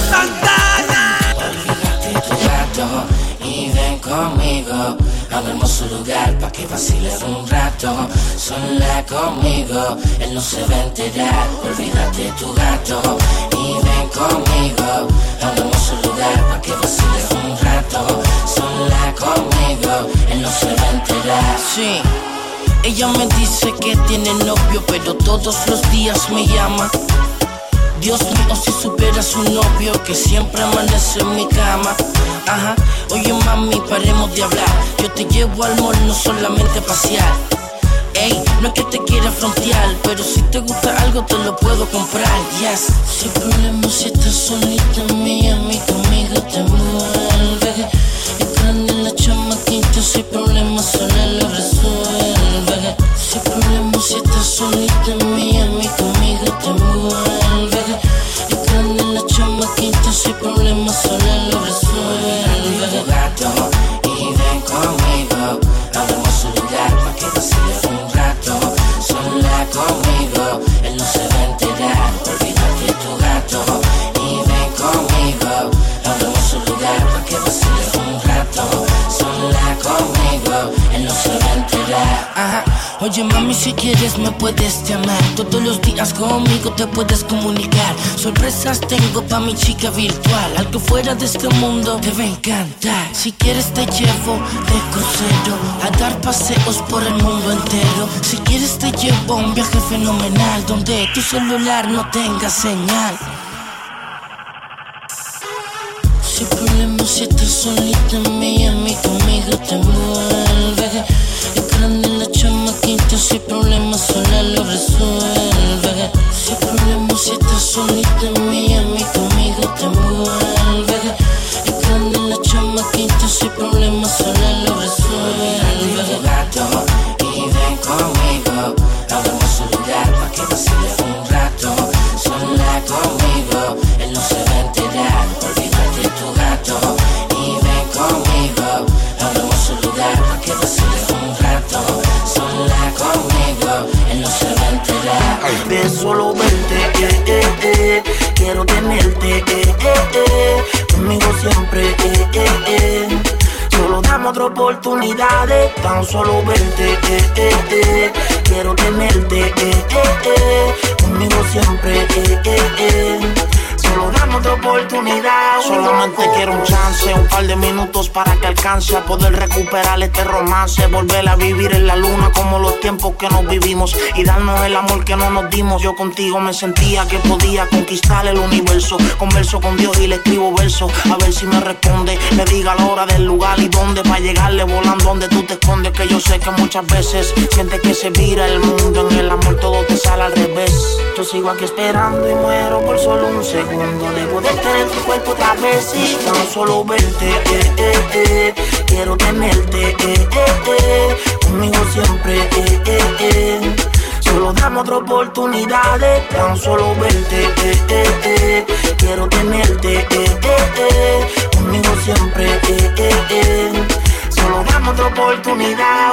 Olvídate tu gato y ven conmigo a un hermoso lugar pa' que vaciles un rato. Sola conmigo, él no se va a enterar. Olvídate tu gato y ven conmigo a un hermoso lugar pa' que vaciles un rato. Sola conmigo, él no se va a enterar. Sí, ella me dice que tiene novio, pero todos los días me llama. Dios mío, si supiera su novio que siempre amanece en mi cama. Ajá, oye mami, paremos de hablar. Yo te llevo al mall, no solamente a pasear. Ey, no es que te quiera frontear, pero si te gusta algo te lo puedo comprar. Yes, sin problema si estás solita en Miami, conmigo te mueve. Es grande la chamaquita, sin problema sola lo resuelve. Sin problema si estás solita en Miami, conmigo te mueve. Es grande la chamaquita, sin problema sola lo resuelve. Tu gato y ven conmigo a un hermoso lugar pa' que vaciles un rato. Sola conmigo, él no se va a enterar. Olvídate tu gato y ven conmigo a un hermoso lugar pa' que vaciles un rato. Sola conmigo, él no se va a enterar. Ajá. Oye mami, si quieres me puedes llamar. Todos los días conmigo te puedes comunicar. Sorpresas tengo pa' mi chica virtual. Algo fuera de este mundo te va a encantar. Si quieres te llevo de crucero a dar paseos por el mundo entero. Si quieres te llevo a un viaje fenomenal donde tu celular no tenga señal. Sin problema si estás solita en Miami, conmigo te mueve. Es grande la chamaquita, sin problema sola lo resuelve. Sin problema si estás solita en Miami, conmigo te mueve. Es grande la chamaquita, sin problema sola lo resuelve. Tu gato y ven conmigo quiero ser un rato sola conmigo, él no se va a enterar. De solo verte, quiero tenerte, conmigo siempre, Solo dame otra oportunidad, tan solo verte, quiero tenerte, conmigo siempre, Solo dame otra oportunidad. Solamente quiero un chance, un par de minutos para que alcance a poder recuperar este romance, volver a vivir en la luna como los tiempos que nos vivimos y darnos el amor que no nos dimos. Yo contigo me sentía que podía conquistar el universo. Converso con Dios y le escribo versos, a ver si me responde. Me diga la hora del lugar y dónde, para llegarle volando donde tú te escondes. Que yo sé que muchas veces sientes que se vira el mundo, en el amor todo te sale al revés. Yo sigo aquí esperando y muero por solo un segundo de poder tener tu cuerpo otra vez y tan solo verte, quiero tenerte, conmigo siempre, Solo dame otra oportunidad, tan solo verte, quiero tenerte, conmigo siempre, Solo dame otra oportunidad,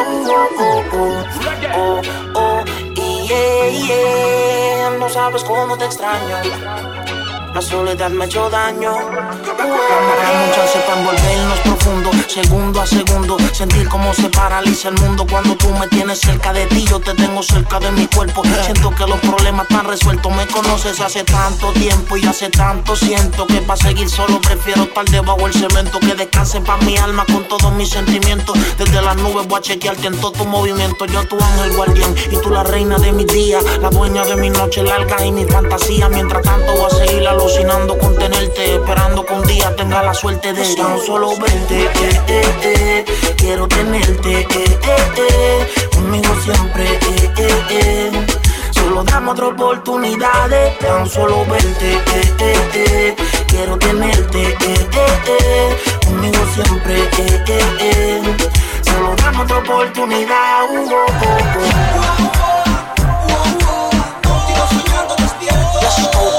No sabes cómo te extraño. La soledad me ha hecho daño. Dame un chance para envolvernos profundo, segundo a segundo. Sentir cómo se paraliza el mundo cuando tú me tienes cerca de ti. Yo te tengo cerca de mi cuerpo. Siento que los problemas están resueltos. Me conoces hace tanto tiempo y hace tanto siento que para seguir solo prefiero estar debajo del cemento. Que descanse pa' mi alma con todos mis sentimientos. Desde las nubes voy a chequearte en todo tu movimiento. Yo tu ángel guardián y tú la reina de mis días, la dueña de mi noche larga y mi fantasía. Mientras tanto voy a seguir alucinando con tenerte, esperando que un día tenga la suerte de tan solo verte, quiero tenerte, conmigo siempre, Solo dame otra oportunidad, tan solo verte, quiero tenerte, conmigo siempre, Solo dame otra oportunidad, Contigo soñando despierto.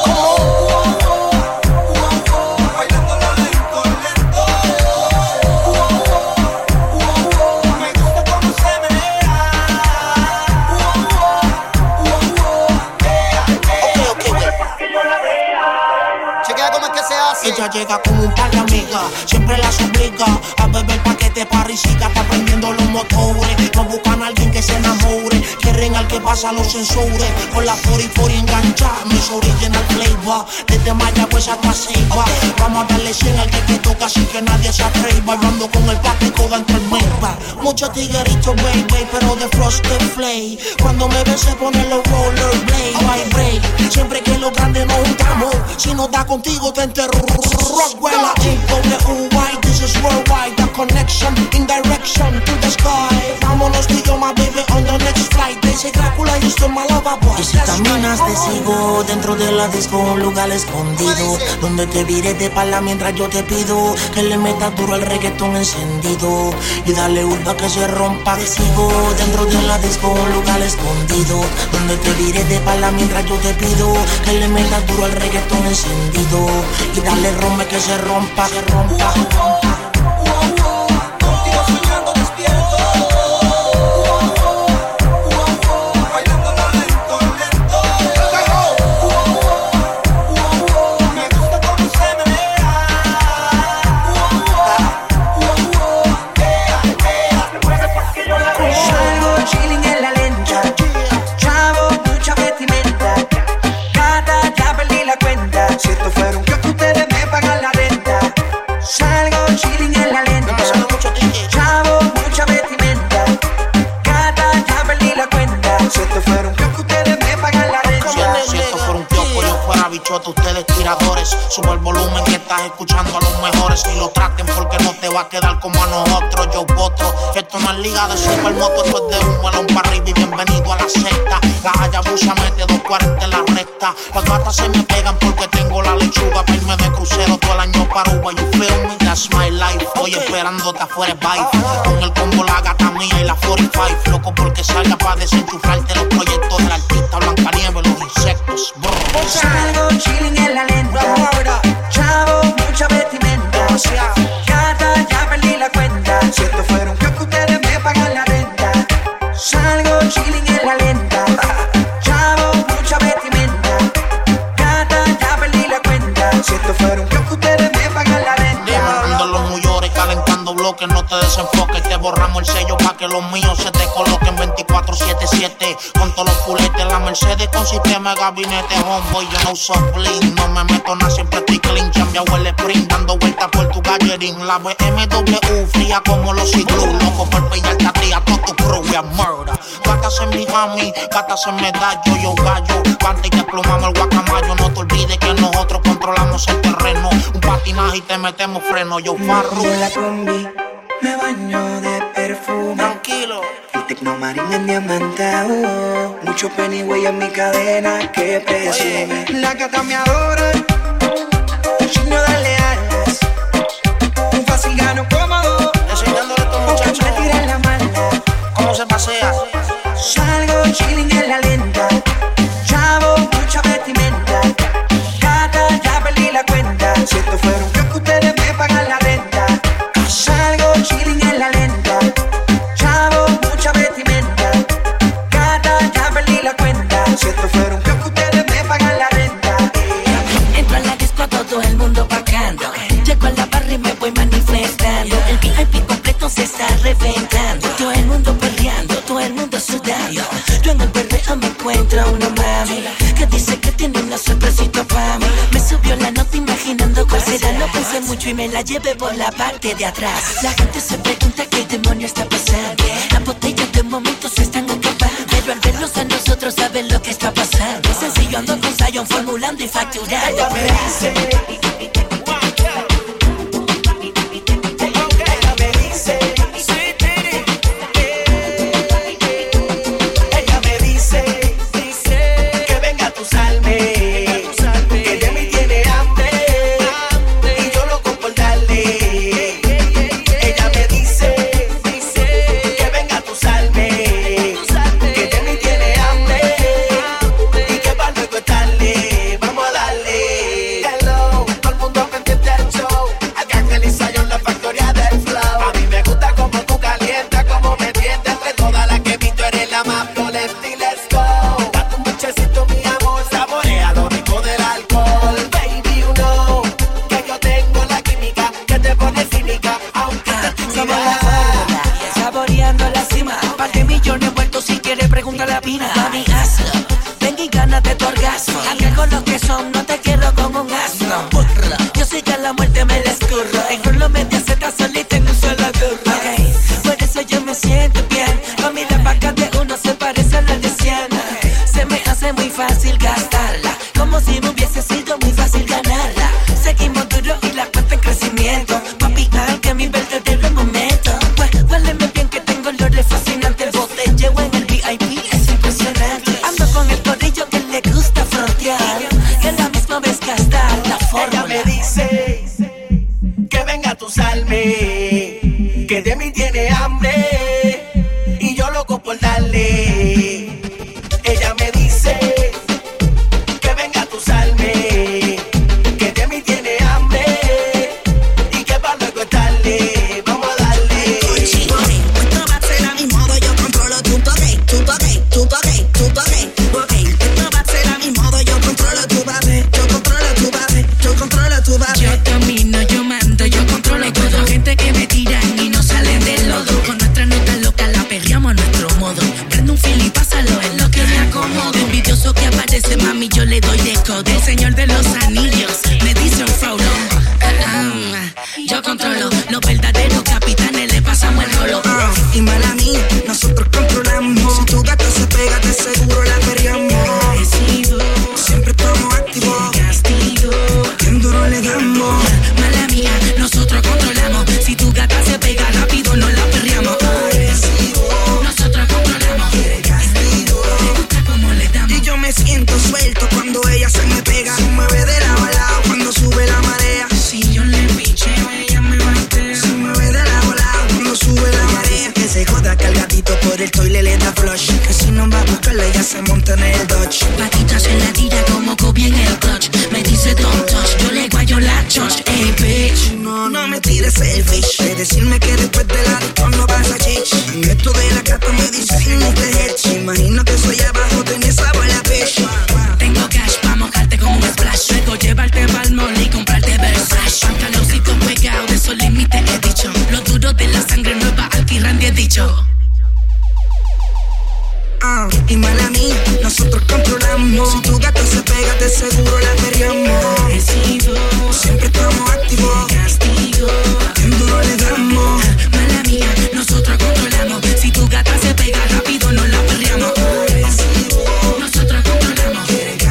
Ella llega con un par de amigas, siempre las obliga a beber paquete parricida, está prendiendo los motores. No buscan a alguien que se enamore, quieren al que pasa los sensores. Con la 40 engancha, mis original flavor, desde Mayagüez hasta Ceiba. Vamos a darle 100 al que te toca sin que nadie se atreva. Hablando con el plástico dentro del Maybach. Muchos tigueritos, baby, pero de Frosted Flake. Cuando me ven se ponen los rollerblades. No hay break, siempre que los grandes nos juntamos. Si no da contigo te enterro. Rockwell, A-W-Y, this is worldwide. The connection, in direction to the sky. Vámonos tú y yo, my baby, on the next flight. Dice Drácula, you still my lover boy. Y si caminas te sigo, dentro de la disco, un lugar escondido, donde te viré de pala mientras yo te pido que le metas duro al reggaetón encendido y dale urba que se rompa. Te sigo, dentro de la disco, un lugar escondido, donde te viré de pala mientras yo te pido que le metas duro al reggaetón encendido y dale rompe que se rompa, se rompa. Contigo soñando despierto. Bailando lento, lento. Me gusta cómo se me Salgo chilling en la lenta, chavo, mucha vestimenta. Gata, ya perdí la cuenta. Si esto fuera un kiosco, ustedes me pagan la renta. Salgo chilling en la lenta, chavo, mucha vestimenta. Gata, ya perdí la cuenta. Si esto fuera un kiosco, ustedes me pagan la renta. Si esto fuera un kiosco, yo fuera bichota, ustedes tiradores. Sube el volumen que estás escuchando a los mejores. Ni lo traten porque no te va a quedar como a nosotros. Yo voto, esto no es liga de supermoto, esto es de un balón para arriba y bienvenido a la secta. La Hayabusa mete 240 en la recta. Las gatas se me pegan porque tengo la lechuga. Firme de crucero todo el año para Uva. You feel me? That's my life. Estoy esperándote afuera, bye. Con el combo la gata mía y la 45. Loco porque salga para desenchufarte los proyectos del artista Blancanieves, los insectos. Salgo chilling en la lenta, chavo, mucha vestimenta. Gata, ya perdí la cuenta. Si esto fuera un kiosco, ustedes me pagan que los míos se te coloquen 24/7/7. Con todos los puletes, la Mercedes con sistema de gabinete. Homeboy, yo no uso bling, no me meto nada, siempre estoy clean. Cambiado el sprint, dando vueltas por tu gallerín. La BMW fría como los iglú. Loco por pillarte a ti, a todo tu crew, we are murder. Gatas en Miami, gatas en Medallo, yo gallo. Canta y te plumamos el guacamayo. No te olvides que nosotros controlamos el terreno. Un patinaje y te metemos freno, yo farro. La combi, me baño de perfume. Tranquilo. El Tecnomarine en diamantado. Mucho Pennyway en mi cadena que presume. La gata me adora. Chino, dale alas. Un fácil gano cómodo. Enseñándole a estos muchachos. Me tiran la mala. ¿Cómo se pasea? Salgo chilling en la lenta. Chavo, mucha vestimenta. Gata, ya perdí la cuenta. Si esto fuera un kiosco, ustedes me pagan la renta. Salgo chilling en la lenta. Chavo, mucha vestimenta. Gata, ya perdí la cuenta. Si esto fuera un kiosco, ustedes me pagan la renta. Entro a la disco, todo el mundo pagando. Llego a la barra y me voy manifestando. El VIP completo se está reventando. Todo el mundo perreando, todo el mundo sudando. Yo en el perreo me encuentro una mami que dice que tiene una sorpresita para mí. Me subió la nota imaginando cuál será. No pensé mucho y me la llevé por la parte de atrás. La gente se pregunta qué demonio está pasando. Las botellas de momento se están acabando, pero al verlos a nosotros saben lo que está pasando. Es sencillo, ando con Zion formulando y facturando. Tengo cash pa' mojarte como un splash. Luego llevarte pa'l mall y comprarte Versace. Pantaloncitos pegados, de esos límites he dicho. Lo duro de la sangre nueva, al que Randy he dicho. Y mala mía, nosotros controlamos. Si tu gato se pega, de seguro la perreamos. Siempre estamos activos. Bien duro le damos. Mala mía, nosotros controlamos. Si tu gata se pega, rápido nos la perreamos. Nosotros controlamos.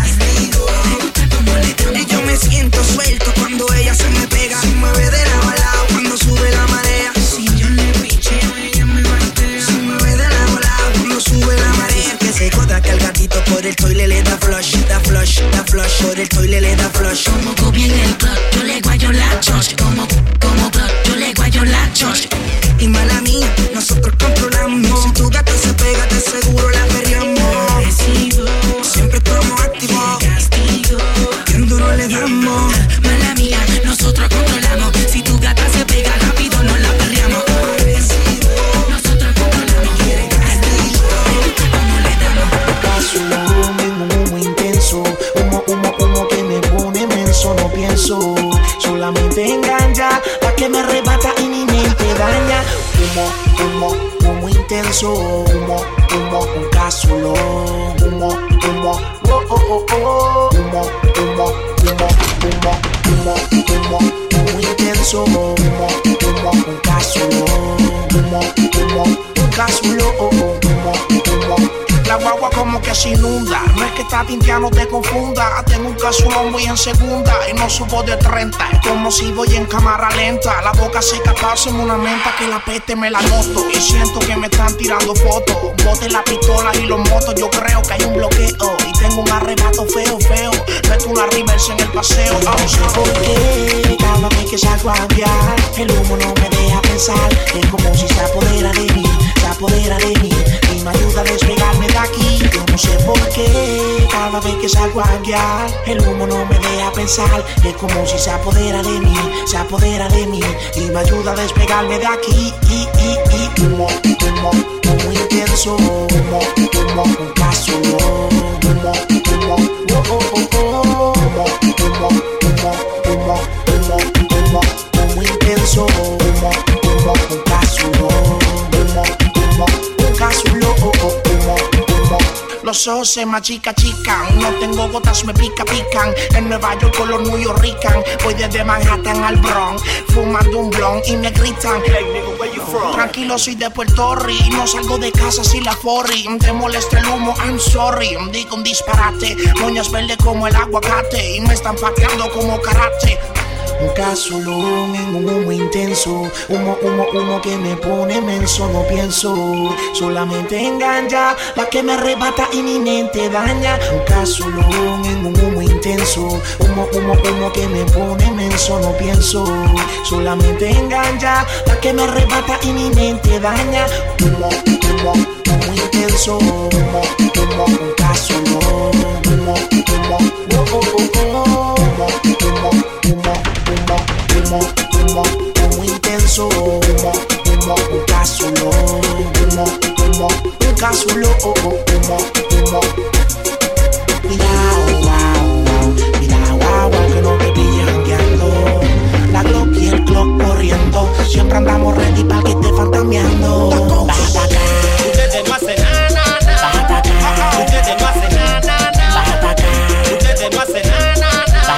Y yo me siento suelto cuando ella se me pega. Se mueve de lado a lado cuando sube la marea. Si yo le picheo, ella me batea. Se mueve de lado a lado cuando sube la marea. Que se joda que al gatito por el toile le da flush. Da flush, da flush. Por el toile le da flush. Como copia en el club, yo le guayo la chosh. Como club, yo le guayo la chosh. Y mala mía, nosotros controlamos. Si tu gato se pega, de seguro la perreamos. Siempre estamos activos. Bien duro le damos. Mala mía, nosotros controlamos. Si tu gata se pega, rápido nos la perreamos. Nosotros controlamos. ¿Cómo le damos? Su volumen, un humo intenso. Humo que me pone menso. No pienso, solamente engaña. La que me arrebata y mi mente daña. Humo intenso. Humo, un casulón. Humo, intenso. Humo, un casulón. Humo, un casulón. La guagua como que se inunda. No es que esta tintia no te confunda. Tengo un casulón muy en segunda y no subo de 30. Es como si voy en cámara lenta. La boca seca, pásame una menta que la peste me la noto. Y siento que me están tirando fotos. Bote la pistola y los motos. Yo creo que hay un bloqueo y tengo un arrebato feo. Meto una reversa en el paseo. No sé por qué cada vez que salgo a enviar, el humo no me deja pensar. Es como si se apodera de mí. Y me ayuda a despegarme de aquí. Yo no sé por qué cada vez que salgo a guiar, el humo no me deja pensar. Es como si se apodera de mí. Y me ayuda a despegarme de aquí. Humo intenso. Humo, un casulón. Humo, intenso. Humo, un casulón. Los ojos se machican. No tengo gotas, me pican. En Nueva York con los New York rican. Voy desde Manhattan al Bronx, fumando un blunt y me gritan. Hey, nigga, where you from? Tranquilo, soy de Puerto Rico. No salgo de casa sin la forri. Te molesta el humo, I'm sorry. Digo un disparate. Moñas verdes como el aguacate. Y me están pateando como karate. Un casulón en un humo intenso. Humo que me pone menso. No pienso, solamente engaña. La que me arrebata y mi mente daña. Un casulón en un humo intenso. Humo que me pone menso. No pienso, solamente engaña. La que me arrebata y mi mente daña. Humo intenso. Humo, un casulón. Humo intenso. Humo, un casulón. Humo, un casulón. Cuidado, que no te pillen jangueando. La Glock y el Glock corriendo. Siempre andamos ready para que esté fantameando. Ustedes no hacen nada. Ustedes no hacen nada. Ustedes no hacen nada.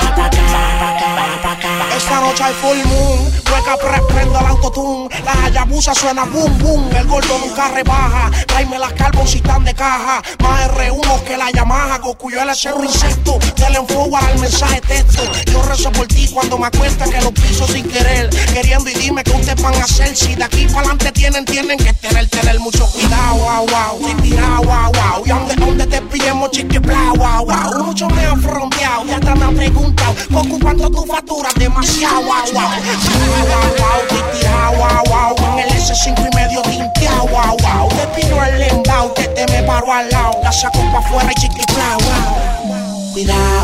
Esta noche hay full moon. Hueca prendo el autotune. La Hayabusa suena boom boom. El gordo nunca rebaja. Tráeme las carbositas de caja. Más R1 que la Yamaha. Cocuyuela es un insecto. Dale en forward al mensaje texto. Yo rezo por ti cuando me acuesta que los piso sin querer. Queriendo y dime qué ustedes van a hacer. Si de aquí para adelante tienen que tener mucho cuidado. Wow. Te tira wow. Y donde te pillemos chiquipla wow. Muchos me han fronteado. Ya te me han preguntado. Cocu, ¿cuánto tú facturas? Demasiado wow. Te tira wow. En el S5 y medio tinteado wow. Te pido el lembao que te me paro al lado. La saco pa' afuera y chiquipla wow.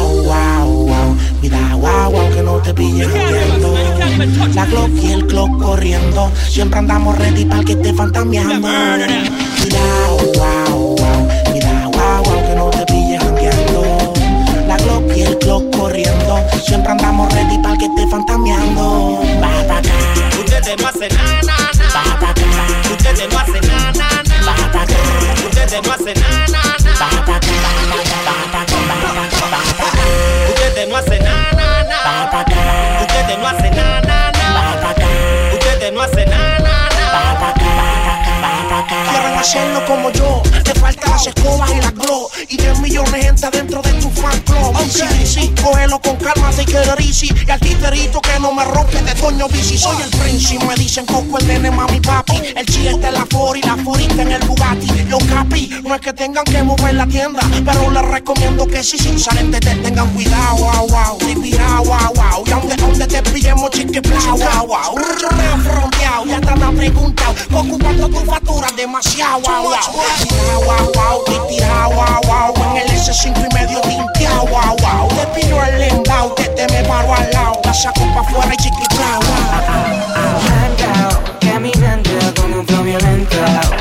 Cuidado, que no te pillen jangueando. La Glock y el Glock corriendo. Siempre andamos ready para que esté fantameando. Cuidado, que no te pillen jangueando. La Glock y el Glock corriendo. Siempre andamos ready para que esté fantameando. Va pa' acá. Ustedes no hacen nada. Va pa' acá. Ustedes no hacen nada. Va pa' acá. Ustedes Ustedes no hacen nada, nada, nada. Ustedes no hacen nada, nada, nada. Ustedes no hacen nada, nada, nada. Ustedes no hacen nada, nada, nada. Quieren hacerlo como yo, te faltan las escobas y la glow. Y 10 millones de gente dentro de tu fan club. Sí, cógelo con calma, te quiero easy. Y al titerito que no me rompe de Toño Bici. Soy el príncipe, me dicen Coco, el nene, mami, papi. El chile de la Fori, la Forita en el Bugatti. Yo capi, no es que tengan que mover la tienda, pero les recomiendo que si salen de tengan cuidado, wow, wow. Te pirao, wow, wow. Y donde te pillemos chique, wow, wow. Mucho me han fronteado, ya te han preguntado. Coco, ¿cuánto tu facturas? Demasiado, wow, wow. Tirao, wow, wow. Te tirao, wow, wow. En el S5 y medio tinteado, wow, wow. Te piro el lembao, te me paro al lado. La saco pa' afuera y chiquitao, wow. Ando, caminando como un flow violento.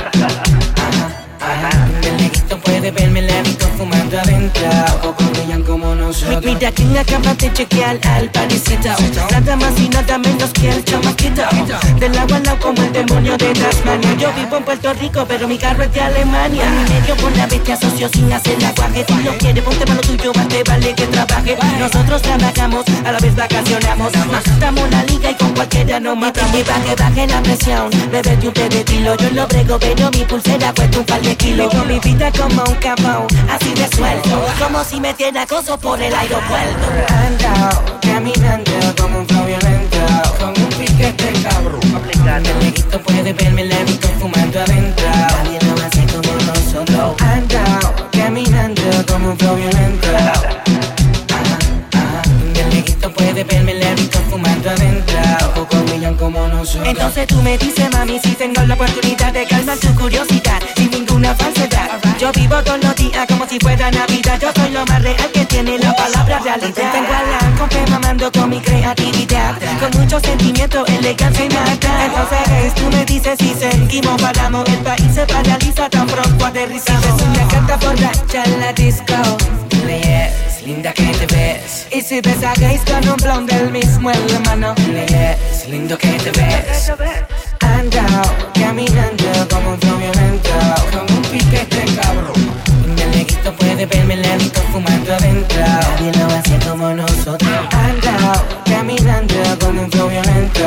Del negrito puede verme el hábito fumando adentro. Poco brillan como nosotros. Mira quién acaba de chequear al parisito. Nada más y nada menos que el chamaquito. Del agua al lado como el demonio de Tasmania. Yo vivo en Puerto Rico pero mi carro es de Alemania. En mi medio con la bestia socio sin hacer aguaje. Si no quiere ponte para lo tuyo, más te vale que trabaje. Nosotros trabajamos, a la vez vacacionamos. Damos la liga y con cualquiera nos matamos. Y para que baje la presión, bebete un té de tilo. Yo lo brego pero mi pulsera cuesta un par de kilos. Vivo mi vida como un capón, así de suelto, como si me tiene acoso por el aeropuerto. Ando, caminando como un flow violento, con un piquete cabrón. El negrito puede verme el hábito fumando adentro. Nadie lo hace como nosotros. Ando, caminando como un flow violento. El negrito puede verme el hábito fumando adentro. Poco brillan como nosotros. Entonces tú me dices, mami, si tengo la oportunidad de calmar tu curiosidad sin ninguna falsedad. Yo vivo todos los días como si fuera Navidad. Yo soy lo más real que tiene la palabra realidad. Tengo a la compa mamando con mi creatividad, con mucho sentimiento, elegancia y mata. Entonces tú me dices si seguimos paramos. El país se paraliza tan pronto aterrizamos. Una carta borracha en la disco. Dile yes, linda que te ves. Y si ves a gays con un blond del mismo en la mano. Dile yes, lindo que te ves. Ando, caminando como un flow violento, con un piquete cabrón. El negrito puede verme el hábito fumando adentro. Nadie lo hace como nosotros. Ando, caminando como un flow violento.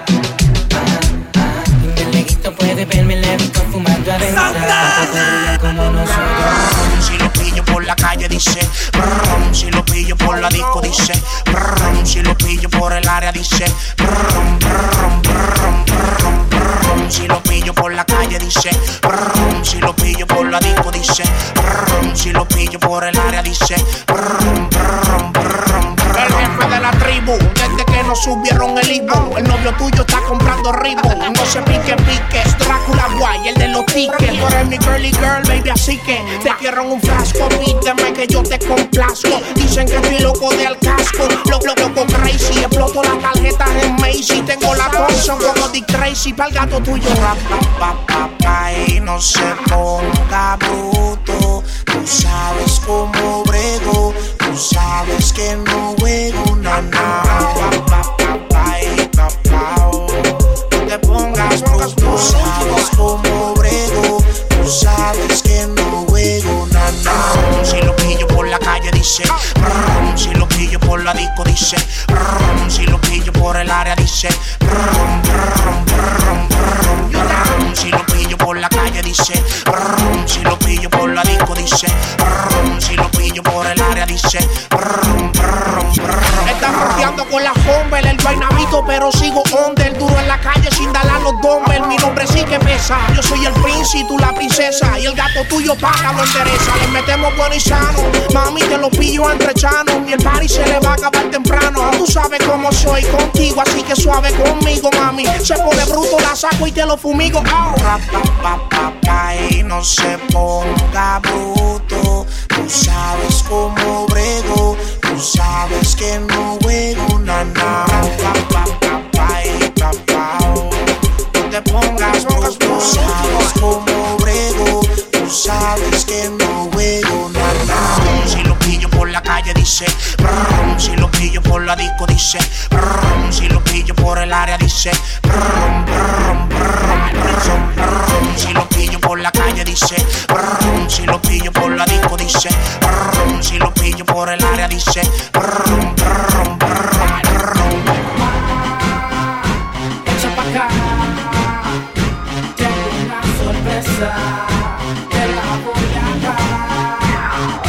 El negrito puede verme el hábito fumando adentro. Como nosotros. Si lo pillo por la calle dice brum, si lo pillo por la disco dice brum, si lo pillo por el área dice brum, brum, brum, brum, brum. Si lo pillo por la calle dice brum, si lo pillo por la disco dice brum, si lo pillo por el área dice brum, brum, brum, brum. El jefe de la tribu, desde que nos subieron el Ibu, el novio tuyo está comprando Ribu. No se pique, es Drácula guay, el de los tickets. Tú eres mi girly girl, baby, así que te quiero en un frasco, pídeme que yo te complazco. Dicen que estoy loco del casco, loco crazy. Exploto las tarjetas en Macy, tengo la Thompson como Dick Tracy. Pa'l gato tuyo, y no se ponga bruto. Tú sabes cómo brego, tú sabes que no juego nada. No te pongas bruto, tú sabes cómo brego, tú sabes que no juego nada. Si lo pillo por la calle dice brum, si lo pillo por la disco dice brum, si lo pillo por el área dice brum, brum, brum, brum, brum. Si lo pillo por la calle dice brum, si lo pillo por la disco dice brum, si lo pillo por el área dice brum, brum, brum. Están rodeando con la Humber, el vainavito, pero sigo under, duro en la calle sin darle a los dumbbells. Mi nombre sí que pesa, yo soy el príncipe y tú la princesa, y el gato tuyo paga lo endereza. Le metemos bueno y sano, mami te lo pillo entre chanos, y el party se le va a acabar temprano. Tú sabes cómo soy contigo, así que suave conmigo, mami. Se pone bruto, la saco y te lo fumigo. Y no se ponga bruto, tú sabes cómo brego, tú sabes que no juego nada. No te pongas bruto, tú sabes cómo brego, tú sabes que no juego nada. Si lo pillo por la calle dice brum, si lo pillo por la disco dice brum, si lo pillo por el área dice brum, brum, brum, brum, brum. Si lo pillo por la calle dice brum, si lo pillo por la disco dice brum, si lo pillo por el área dice brum, brum, brum, brum. Echa pa' acá, tengo una sorpresa, te la voy a dar.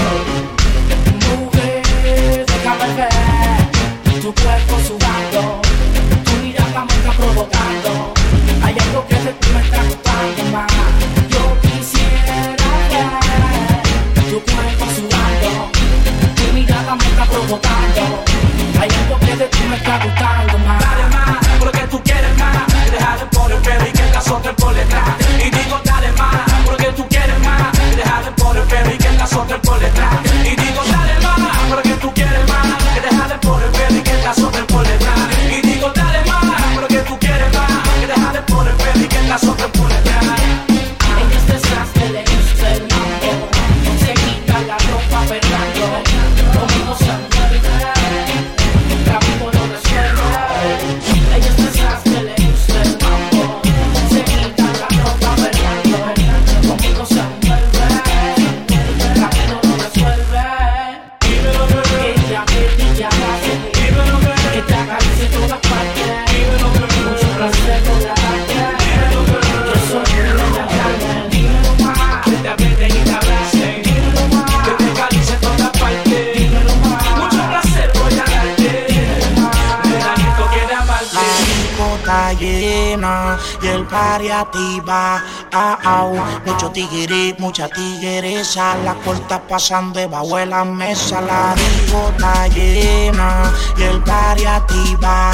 Mujer, déjame ver tu cuerpo sudando, tu mirada me está provocando. Hay algo que de ti me está gustando más. Yo quisiera ver tu cuerpo sudando, tu mirada me está provocando. Hay algo que de ti me está gustando más. Dale más, porque tú quieres más. Deja de poner pero y que la azote por detrás. Y digo dale más, porque tú quieres más. Deja de poner pero y que la azote por detrás. Y digo dale más, porque tú quieres más. Deja de poner pero y que la azote por detrás. Y digo dale más, porque tú quieres más. Deja de poner pero y que la azote por detrás. Ella es de esas que le gusta el mambo, se quita la ropa perrando, conmigo se envuelve, rápido lo resuelve. Ella es de esas que le gusta el mambo, se quita la ropa perrando, conmigo se envuelve, rápido lo resuelve. Ella me diga que te acaricie todas partes, mucho placer con la calle. Está llena y el party activa. Mucho tigre, mucha tigresa. La corta pasando debajo de la mesa. La disco está llena y el party activa.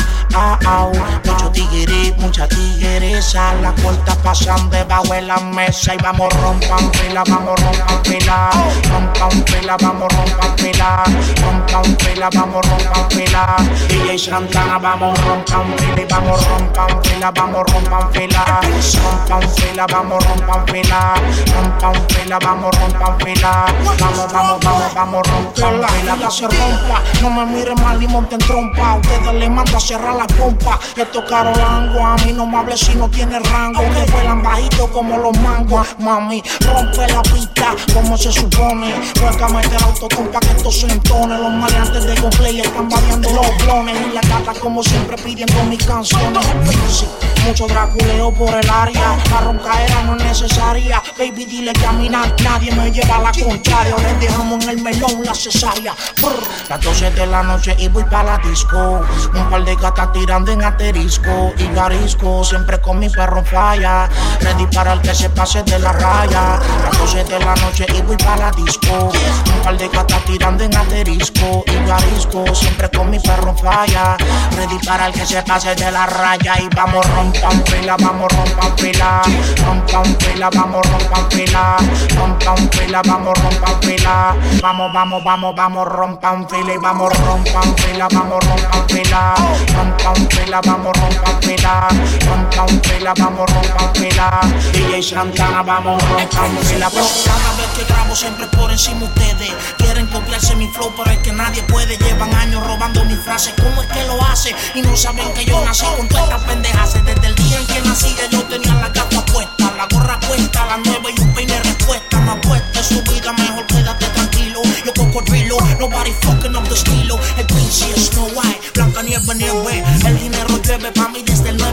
Mucho tigre, mucha tigresa. La corta pasando debajo de la mesa. Y vamos rompan fila, vamos rompan fila. Rompan fila, vamos rompan fila. Rompan fila, vamos rompan fila. DJ Santana, vamos rompan fila y vamos rompan fila, vamos rompan fila. Rompan fila, vamos rompan fila. Rompan fila, vamos rompan fila. Vamos, vamos, vamos, vamos rompan fila. Que se rompa, no me mire mal y monten trompa. Ustedes le manda a cerrar la pompa. Esto carolango, a mí no me hable si no tiene rango. Que vuelan bajito como los mangos. Mami, rompe la pista como se supone. Juega a meter autotune pa' que esto se entone. Los maleantes de Gonplay están variando los blones. Y la gata como siempre pidiendo mis canciones. Sí, mucho draculeo por el área. La roncaera no es necesaria. Baby, dile que a mí nadie me lleva a la contraria. Le dejamos en el melón la cesárea. Las 12 de la noche y voy pa' la disco. Un par de gatas tirando en asterisco. Y garisco, siempre con mi perro falla. Ready para el que se pase de la raya. Las 12 de la noche y voy pa' la disco. Un par de gatas tirando en asterisco. Y garisco, siempre con mi perro falla. Ready para el que se pase de la raya. Y vamos rompan fila, vamos rompan fila. Rompan fila, vamos rompan fila. Rompan fila, vamos rompan fila. Vamos, vamos, vamos, vamos rompan fila. Y vamos rompan fila, vamos rompan fila. Rompan fila, vamos rompan fila. Rompan fila, vamos rompan fila. DJ Santana, vamos rompan fila. Cada vez que grabo siempre por encima ustedes. Quieren copiarse mi flow, pero es que nadie puede. Llevan años robando mis frases. ¿Cómo es que lo hace? Y no saben que yo nací con todas estas pendejas. Desde el día en que nací yo tenía la capa puesta, la gorra puesta, la nueva y un peine respuesta. No apuesta su vida, mejor quédate tranquilo. Yo cocodrilo, nobody fucking up the estilo. El príncipe es Snow White, Blanca Nieve, nieve. El dinero llueve pa' mí desde el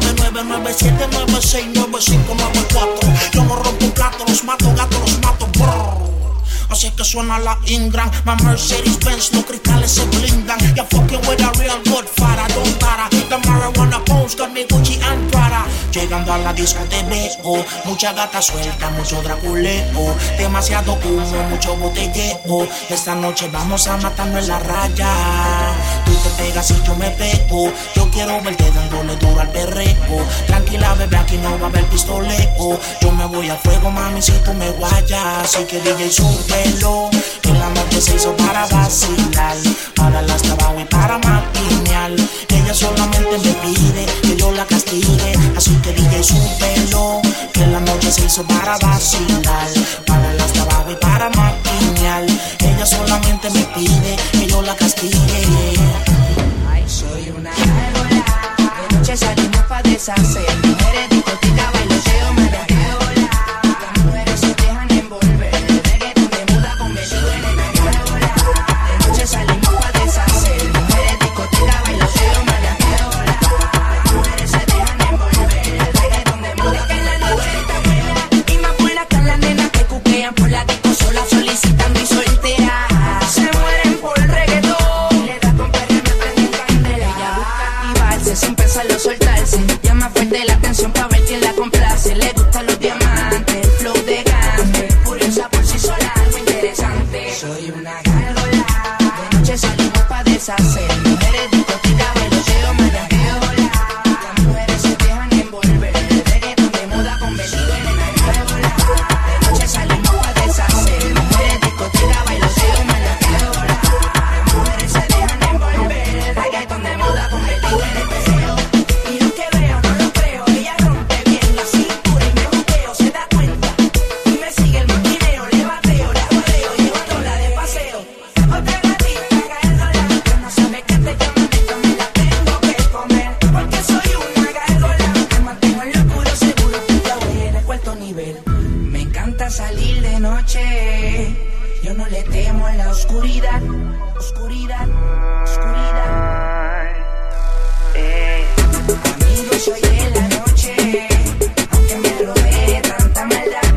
999796594. Yo no rompo un plato, los mato, gato, los mato, brrr. Así que suena la Ingram. My Mercedes Benz, los cristales se blindan. You're fucking with a real good father, don't para. The marijuana bones got me Gucci and Prada. Llegando a la disco de Bego, mucha gata suelta, mucho draculeo. Demasiado humo, mucho botelleo. Esta noche vamos a matarnos en la raya. Tú te pegas y yo me pego. Yo quiero verte dándole duro al perreo. Tranquila bebé, aquí no va a haber pistoleo. Yo me voy a fuego mami si tú me guayas. Así que DJ sube. Que la noche se hizo para vacilar, para las trabajo y para maquinear. Ella solamente me pide que yo la castigue. Así que DJ súbelo. Que la noche se hizo para vacilar, para las trabajo y para maquinear. Ella solamente me pide que yo la castigue. Ay, soy una gárgola. De noche salimos pa' deshacer. Mujeres, discoteca, bailoteo, manateo. Las mujeres deshacer. Mujeres, discoteca, bailoteo, manajeo. Las mujeres se dejan envolver. Reggaeton de moda con vestido en el aire. De noche salimos pa' deshacer. Mujeres, discoteca, bailoteo, manajeo. Las mujeres se dejan envolver. Reggaeton de moda con vestido en el peseo. Y lo que veo, no lo creo. Ella rompe bien la cintura y me juqueo, se da cuenta. Y me sigue el maquineo, le bateo, la rodeo, llevándola de paseo. Otra gatita gárgola, que no sabe que te llaman, esto me la tengo que comer. Porque soy una gárgola, me mantengo en lo oscuro, seguro que ya voy en el cuarto nivel. Me encanta salir de noche, yo no le temo a la oscuridad. Oscuridad, oscuridad. Amigo, soy de la noche, aunque me rodee tanta maldad.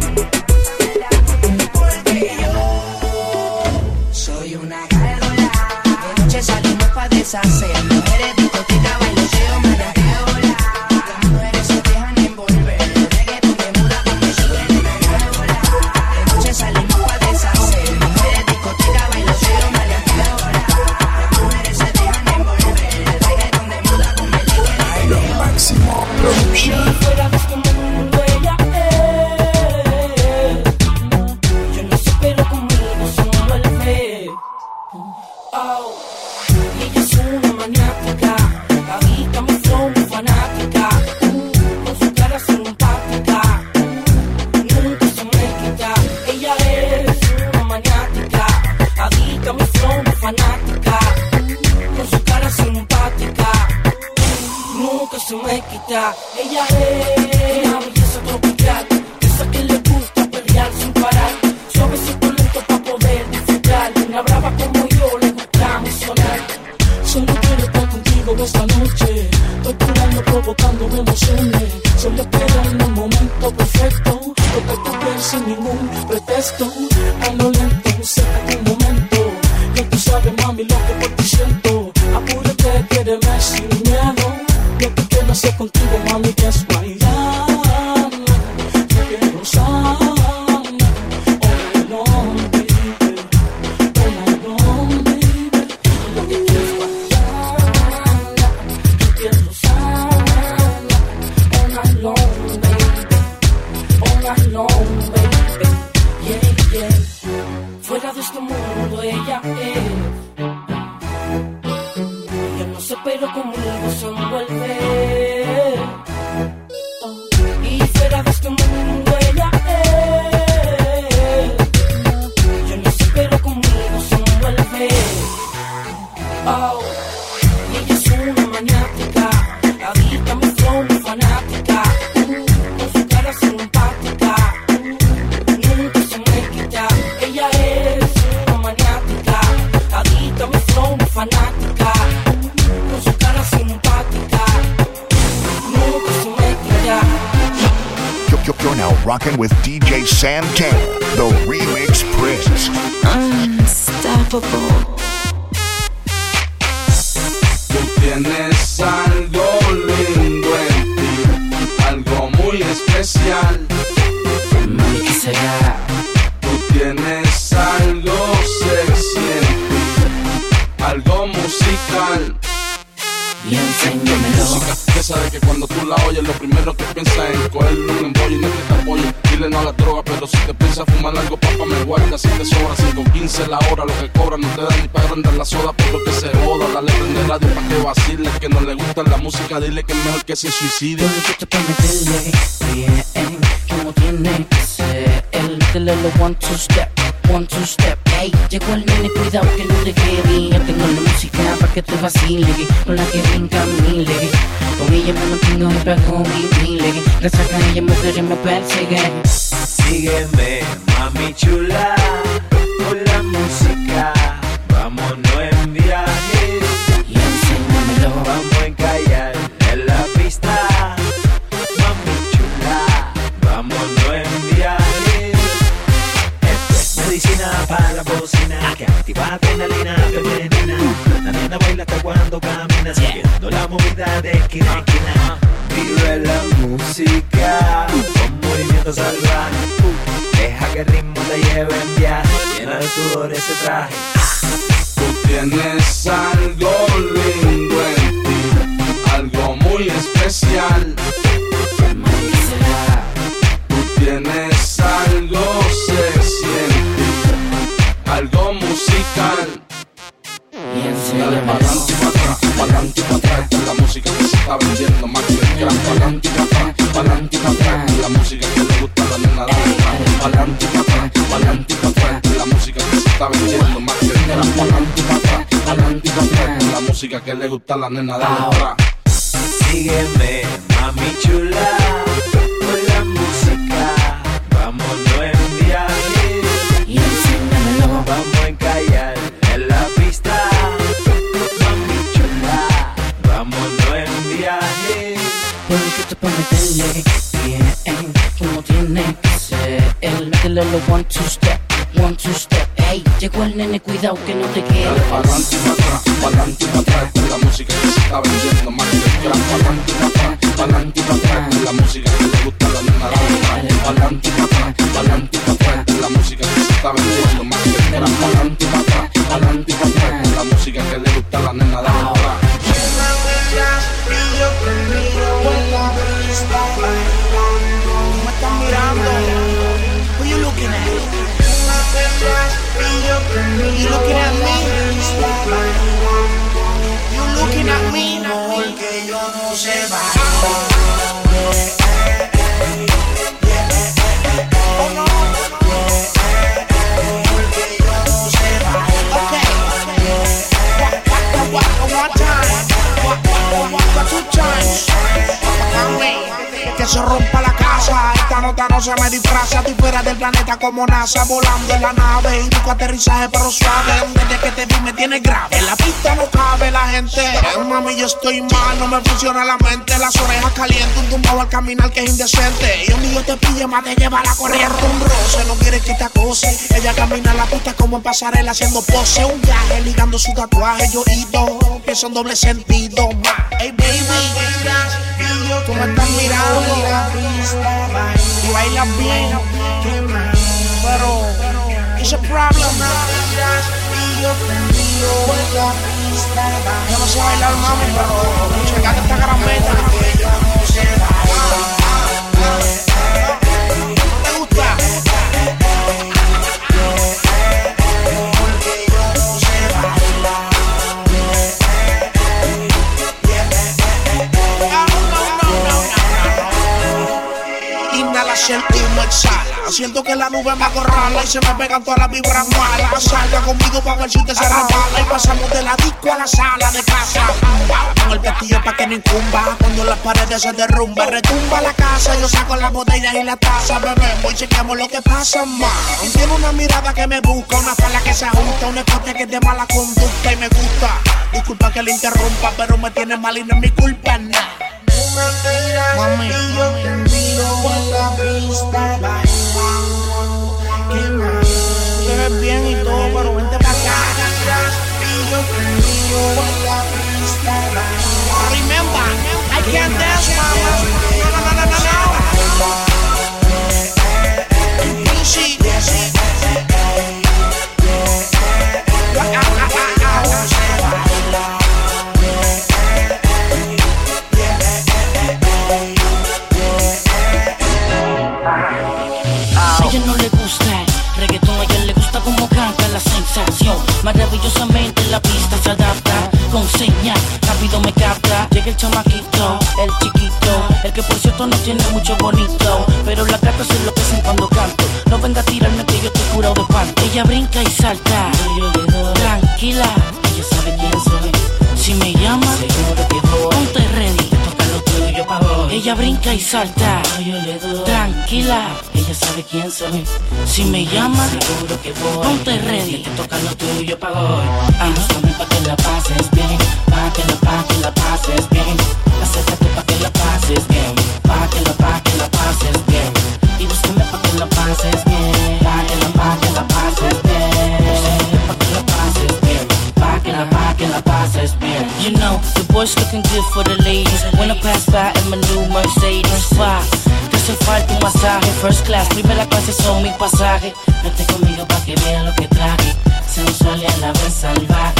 Porque yo soy una gárgola. De noche salimos pa' deshacer. Mujeres, discoteca, bailoteo, manajeo. Las mujeres se dejan envolver. Reggaeton de moda con vestido en una gárgola. De noche salimos pa' deshacer. Mujeres, discoteca, bailoteo, manajeo. Las mujeres se dejan envolver. Reggaeton de moda con vestido en una gárgola. Lo máximo producción. Fuera de este mundo ella es. Yo no sé, pero conmigo se envuelve. Oh. Y ella es una maniática, adicta a mi flow, muy fanática. Con su cara simpática, nunca se me quita. Ella es una maniática, adicta a mi flow, muy fanática. Con su cara simpática, nunca se me quita. Ella es una belleza tropical, esa que le gusta pelear sin parar. Suavecito lento pa' poder disfrutar. Una brava como yo le gusta emocionar. Solo quiero estar contigo esta noche. Estoy curando, provocando emociones. Solo espero en un momento perfecto. Toca tu piel sin ningún pretexto. A lo lento, seca tu momento. Que tú sabes, mami, lo que por ti siento. Apúrate, quédeme sin miedo. Lo que quiero hacer contigo, mami, que es bailar. Yo quiero gozar. All night long, baby. All night long, baby. Lo que quiero es bailar. Yo quiero gozar. All night long, baby. All night long, baby. Yeah, yeah. Fuera de este mundo ella es. Ella no sé, pero conmigo se envuelve. Y fuera de este mundo ella es. Yo no sé, pero conmigo se envuelve. Oh. Y ella es una maniática, adicta a mi flow, muy fanática. Con su cara simpática, nunca se me quita. Ella es una maniática, adicta a mi flow, muy fanática. Con su cara simpática, nunca se me quita. You're now rocking with DJ Santana, the Remix Prince. Unstoppable. Tú tienes algo lindo en ti, algo muy especial. Mami, ¿qué será? Tú tienes algo sexy en ti, algo musical. Y enséñamelo. Música que sabe que cuando tú la oyes, lo primero que piensas es en cogerle un embollo y no que te apoye. Dile no a la droga, pero si te piensas fumar algo, papá, me guarda. Si te sobra 5.15 la hora, lo que cobra no te da ni para agrandar la soda, pero que se joda. Dale prende radio pa' que vacile. Que no le gusta la música, dile que es mejor que se suicide. Yo necesito pa' meterle bien, como tiene que ser. El little 1-2 step, ey. Llegó el nene, cuidado que no te quede. Yo tengo la música pa' que te vacile, con la que brinca mile. Con ella me mantengo y pago mi mile. Gracias a ella mujeres me persiguen. Sígueme, mami chula, con la música. Vámonos en viaje y enséñamelo. Vamos a encallar en la pista. Mami chula, vámonos en viaje. Esto es medicina para la bocina, que activa adrenalina femenina. La nena baila hasta cuando camina, siguiendo la movida de esquina a esquina. Vive la música con movimiento salvaje. Deja que el ritmo te lleve en viaje, llena de sudor ese traje. Tú tienes algo lindo en ti, algo muy especial. Tú tienes algo sexy en ti, algo musical. Dale pa'lante y pa' atrás, pa'lante y pa' atrás. Esta es la música que se está vendiendo más que el crack. Pa'lante y pa' atrás, pa'lante y pa' atrás. Esta es la música que le gusta a la nena de atrás. Pa'lante y pa' atrás, pa'lante y pa' atrás. Esta es la música que se está vendiendo más que el crack. Pa'lante y pa' atrás, pa'lante y pa' atrás. Esta es la música que le gusta a la nena de atrás. Sígueme, mami chula, con la música. Vámonos en viaje y enséñamelo. Vamos a encallar en la pista. Mami chula, vámonos en viaje. Porque pa' meterle bien, como tiene que ser. Métele los 1, 2 step, 1, 2 step. Ey, llegó el nene, cuidado que no te quede. Dale pa'lante y pa' atrás, pa'lante y pa' atrás. Esta es la música que se está vendiendo más que el crack. Pa'lante y pa' atrás, pa'lante y pa' atrás. Esta es la música que le gusta a la nena de atrás. Pa'lante y pa' atrás, pa'lante y pa' atrás. Esta es la música que se está vendiendo más que el crack. Pa'lante y pa' atrás, pa'lante y pa' atrás. Esta es la música que le gusta a la nena de atrás. Me están mirando. Who you looking at? You looking at me? You looking at me? Porque yo no sé bailar. Oh no. Porque yo no sé bailar. Okay. One time. 2 times. Que se rompa la casa, esta nota no se me disfraza. Estoy fuera del planeta como NASA, volando en la nave. Y busco aterrizaje pero suave. Desde que te vi me tiene grave. En la pista no cabe la gente. Mami, yo estoy mal, no me funciona la mente. Las orejas calientes, un tumbado al caminar que es indecente. Y un niño te pille más, te lleva la corriente. Un roce, no quiere que te acose. Ella camina en la pista como en pasarela haciendo pose. Un viaje, ligando su tatuaje. Yo y dos, pienso en doble sentido. Hey baby, tú me estás mirando y bailas bien, pero it's a problem. Yo no sé bailar, mami, pero checate esta carameta. ¿Te gusta? El humo exhala. Siento que la nube me acorrala y se me pegan todas las vibras malas. Salga conmigo pa' ver si usted se resbala. Y pasamos de la disco a la sala de casa. Con el pestillo pa' que no incumba. Cuando las paredes se derrumban, retumba la casa. Yo saco las botellas y la taza. Bebemos y chequeamos lo que pasa más. Tiene una mirada que me busca, una falda que se ajusta, un escote que es de mala conducta y me gusta. Disculpa que le interrumpa, pero me tiene mal y no es mi culpa, nada. Mami, yo te miro en la pista bailando. ¿Qué más? Te ves bien y todo, pero vente para acá. Y yo te miro en la pista bailando. Remember, I can't dance, mama. No. Easy. Maravillosamente la pista se adapta, con señal, rápido me capta. Llega el chamaquito, el chiquito, el que por cierto no tiene mucho bonito, pero las gatas se enloquecen cuando canto. No venga a tirarme que yo estoy curado de espanto. Ella brinca y salta, yo le doy. Tranquila, ella sabe quién soy. Si me llama, seguro que voy. Ponte ready, toca lo tuyo pa' hoy. Ella brinca y salta, yo le doy. Tranquila, ella sabe quién soy. Si me llama, seguro que voy. Ponte ready, te toca lo tuyo pa' hoy. Búscame pa' que la pases bien, pa' que la pases bien. Acércate pa' que la pases bien, pa' que la pases bien. Y búscame pa' que la pases bien, pa' que la pases bien. Búscame pa' que la pases bien, pa' que la pases bien. You know, the boys looking good for the ladies. When I pass by in my new Mercedes, te hace falta un masaje. First class, primera clase son mi pasaje. Vete conmigo pa' que vean lo que traje. Sensual y a la vez salvaje.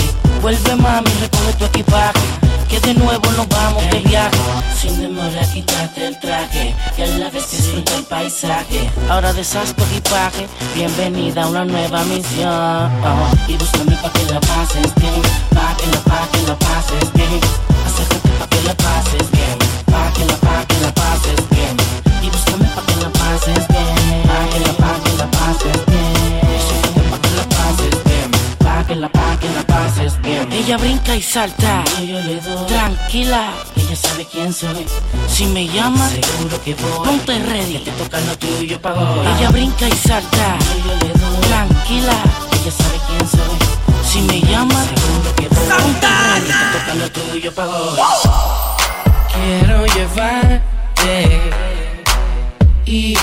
Vuelve mami, recoge tu equipaje, que de nuevo nos vamos de viaje. Sin demora quítate el traje, y a la vez disfruta el paisaje. Ahora deshaz tu equipaje, bienvenida a una nueva misión. Y búscame pa' que la pases bien, pa' que la pases bien. Acércate pa' que la pases bien, pa' que la pases bien. Y búscame pa' que la pases bien, pa' que la pases bien. Acércate pa' que la pases bien, pa' que la pases bien. Ella brinca y salta, yo le doy. Tranquila, ella sabe quién soy. Si me llama, seguro que voy. Ponte ready, te toca lo tuyo pa' hoy. Ella brinca y salta, yo le doy. Tranquila, ella sabe quién soy. Si me llama, seguro que voy. Ponte ready, te toca lo tuyo pa' hoy. Quiero llevarte y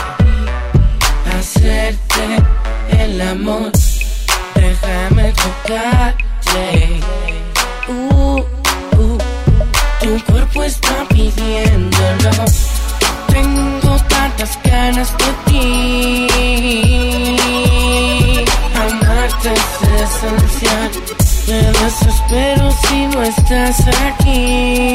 hacerte el amor. Déjame tocarte. Tu cuerpo está pidiéndolo. Tengo tantas ganas de ti. Amarte es esencial. Me desespero si no estás aquí.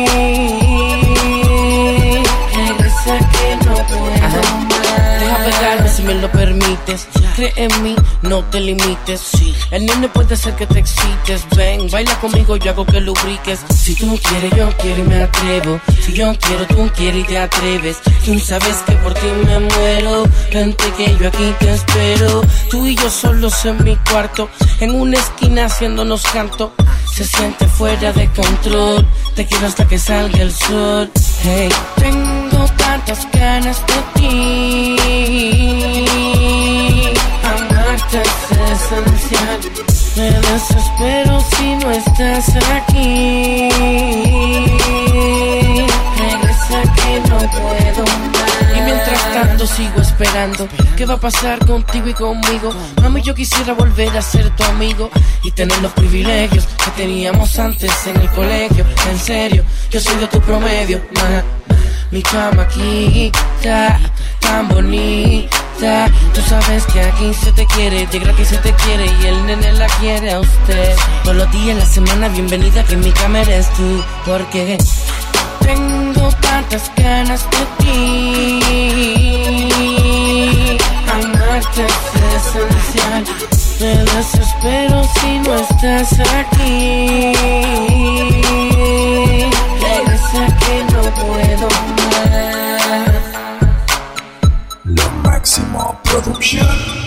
Regresa que no puedo más. Deja pegarme si me lo permites. Cree en mí, no te limites. El nene puede ser que te excites. Ven, baila conmigo, yo hago que lubriques. Si tú quieres, yo quiero y me atrevo. Si yo quiero, tú quieres y te atreves. Tú sabes que por ti me muero. Vente que yo aquí te espero. Tú y yo solos en mi cuarto, en una esquina haciéndonos canto. Se siente fuera de control. Te quiero hasta que salga el sol. Hey, tengo tantas ganas de ti. Amarte es esencial. Me desespero si no estás aquí. Regresa que no puedo más. Y mientras tanto sigo esperando. ¿Qué va a pasar contigo y conmigo? Mami, yo quisiera volver a ser tu amigo y tener los privilegios que teníamos antes en el colegio. En serio, yo soy de tu promedio, ma. Mi chamaquita, tan bonita. Tú sabes que aquí se te quiere, de gratis se te quiere y el nene la quiere a usted. Todos los días en la semana, bienvenida que en mi cama eres tú. Porque tengo tantas ganas de ti. Amarte es esencial. Me desespero si no estás aquí. Regresa que no puedo más. La Máxima Producción.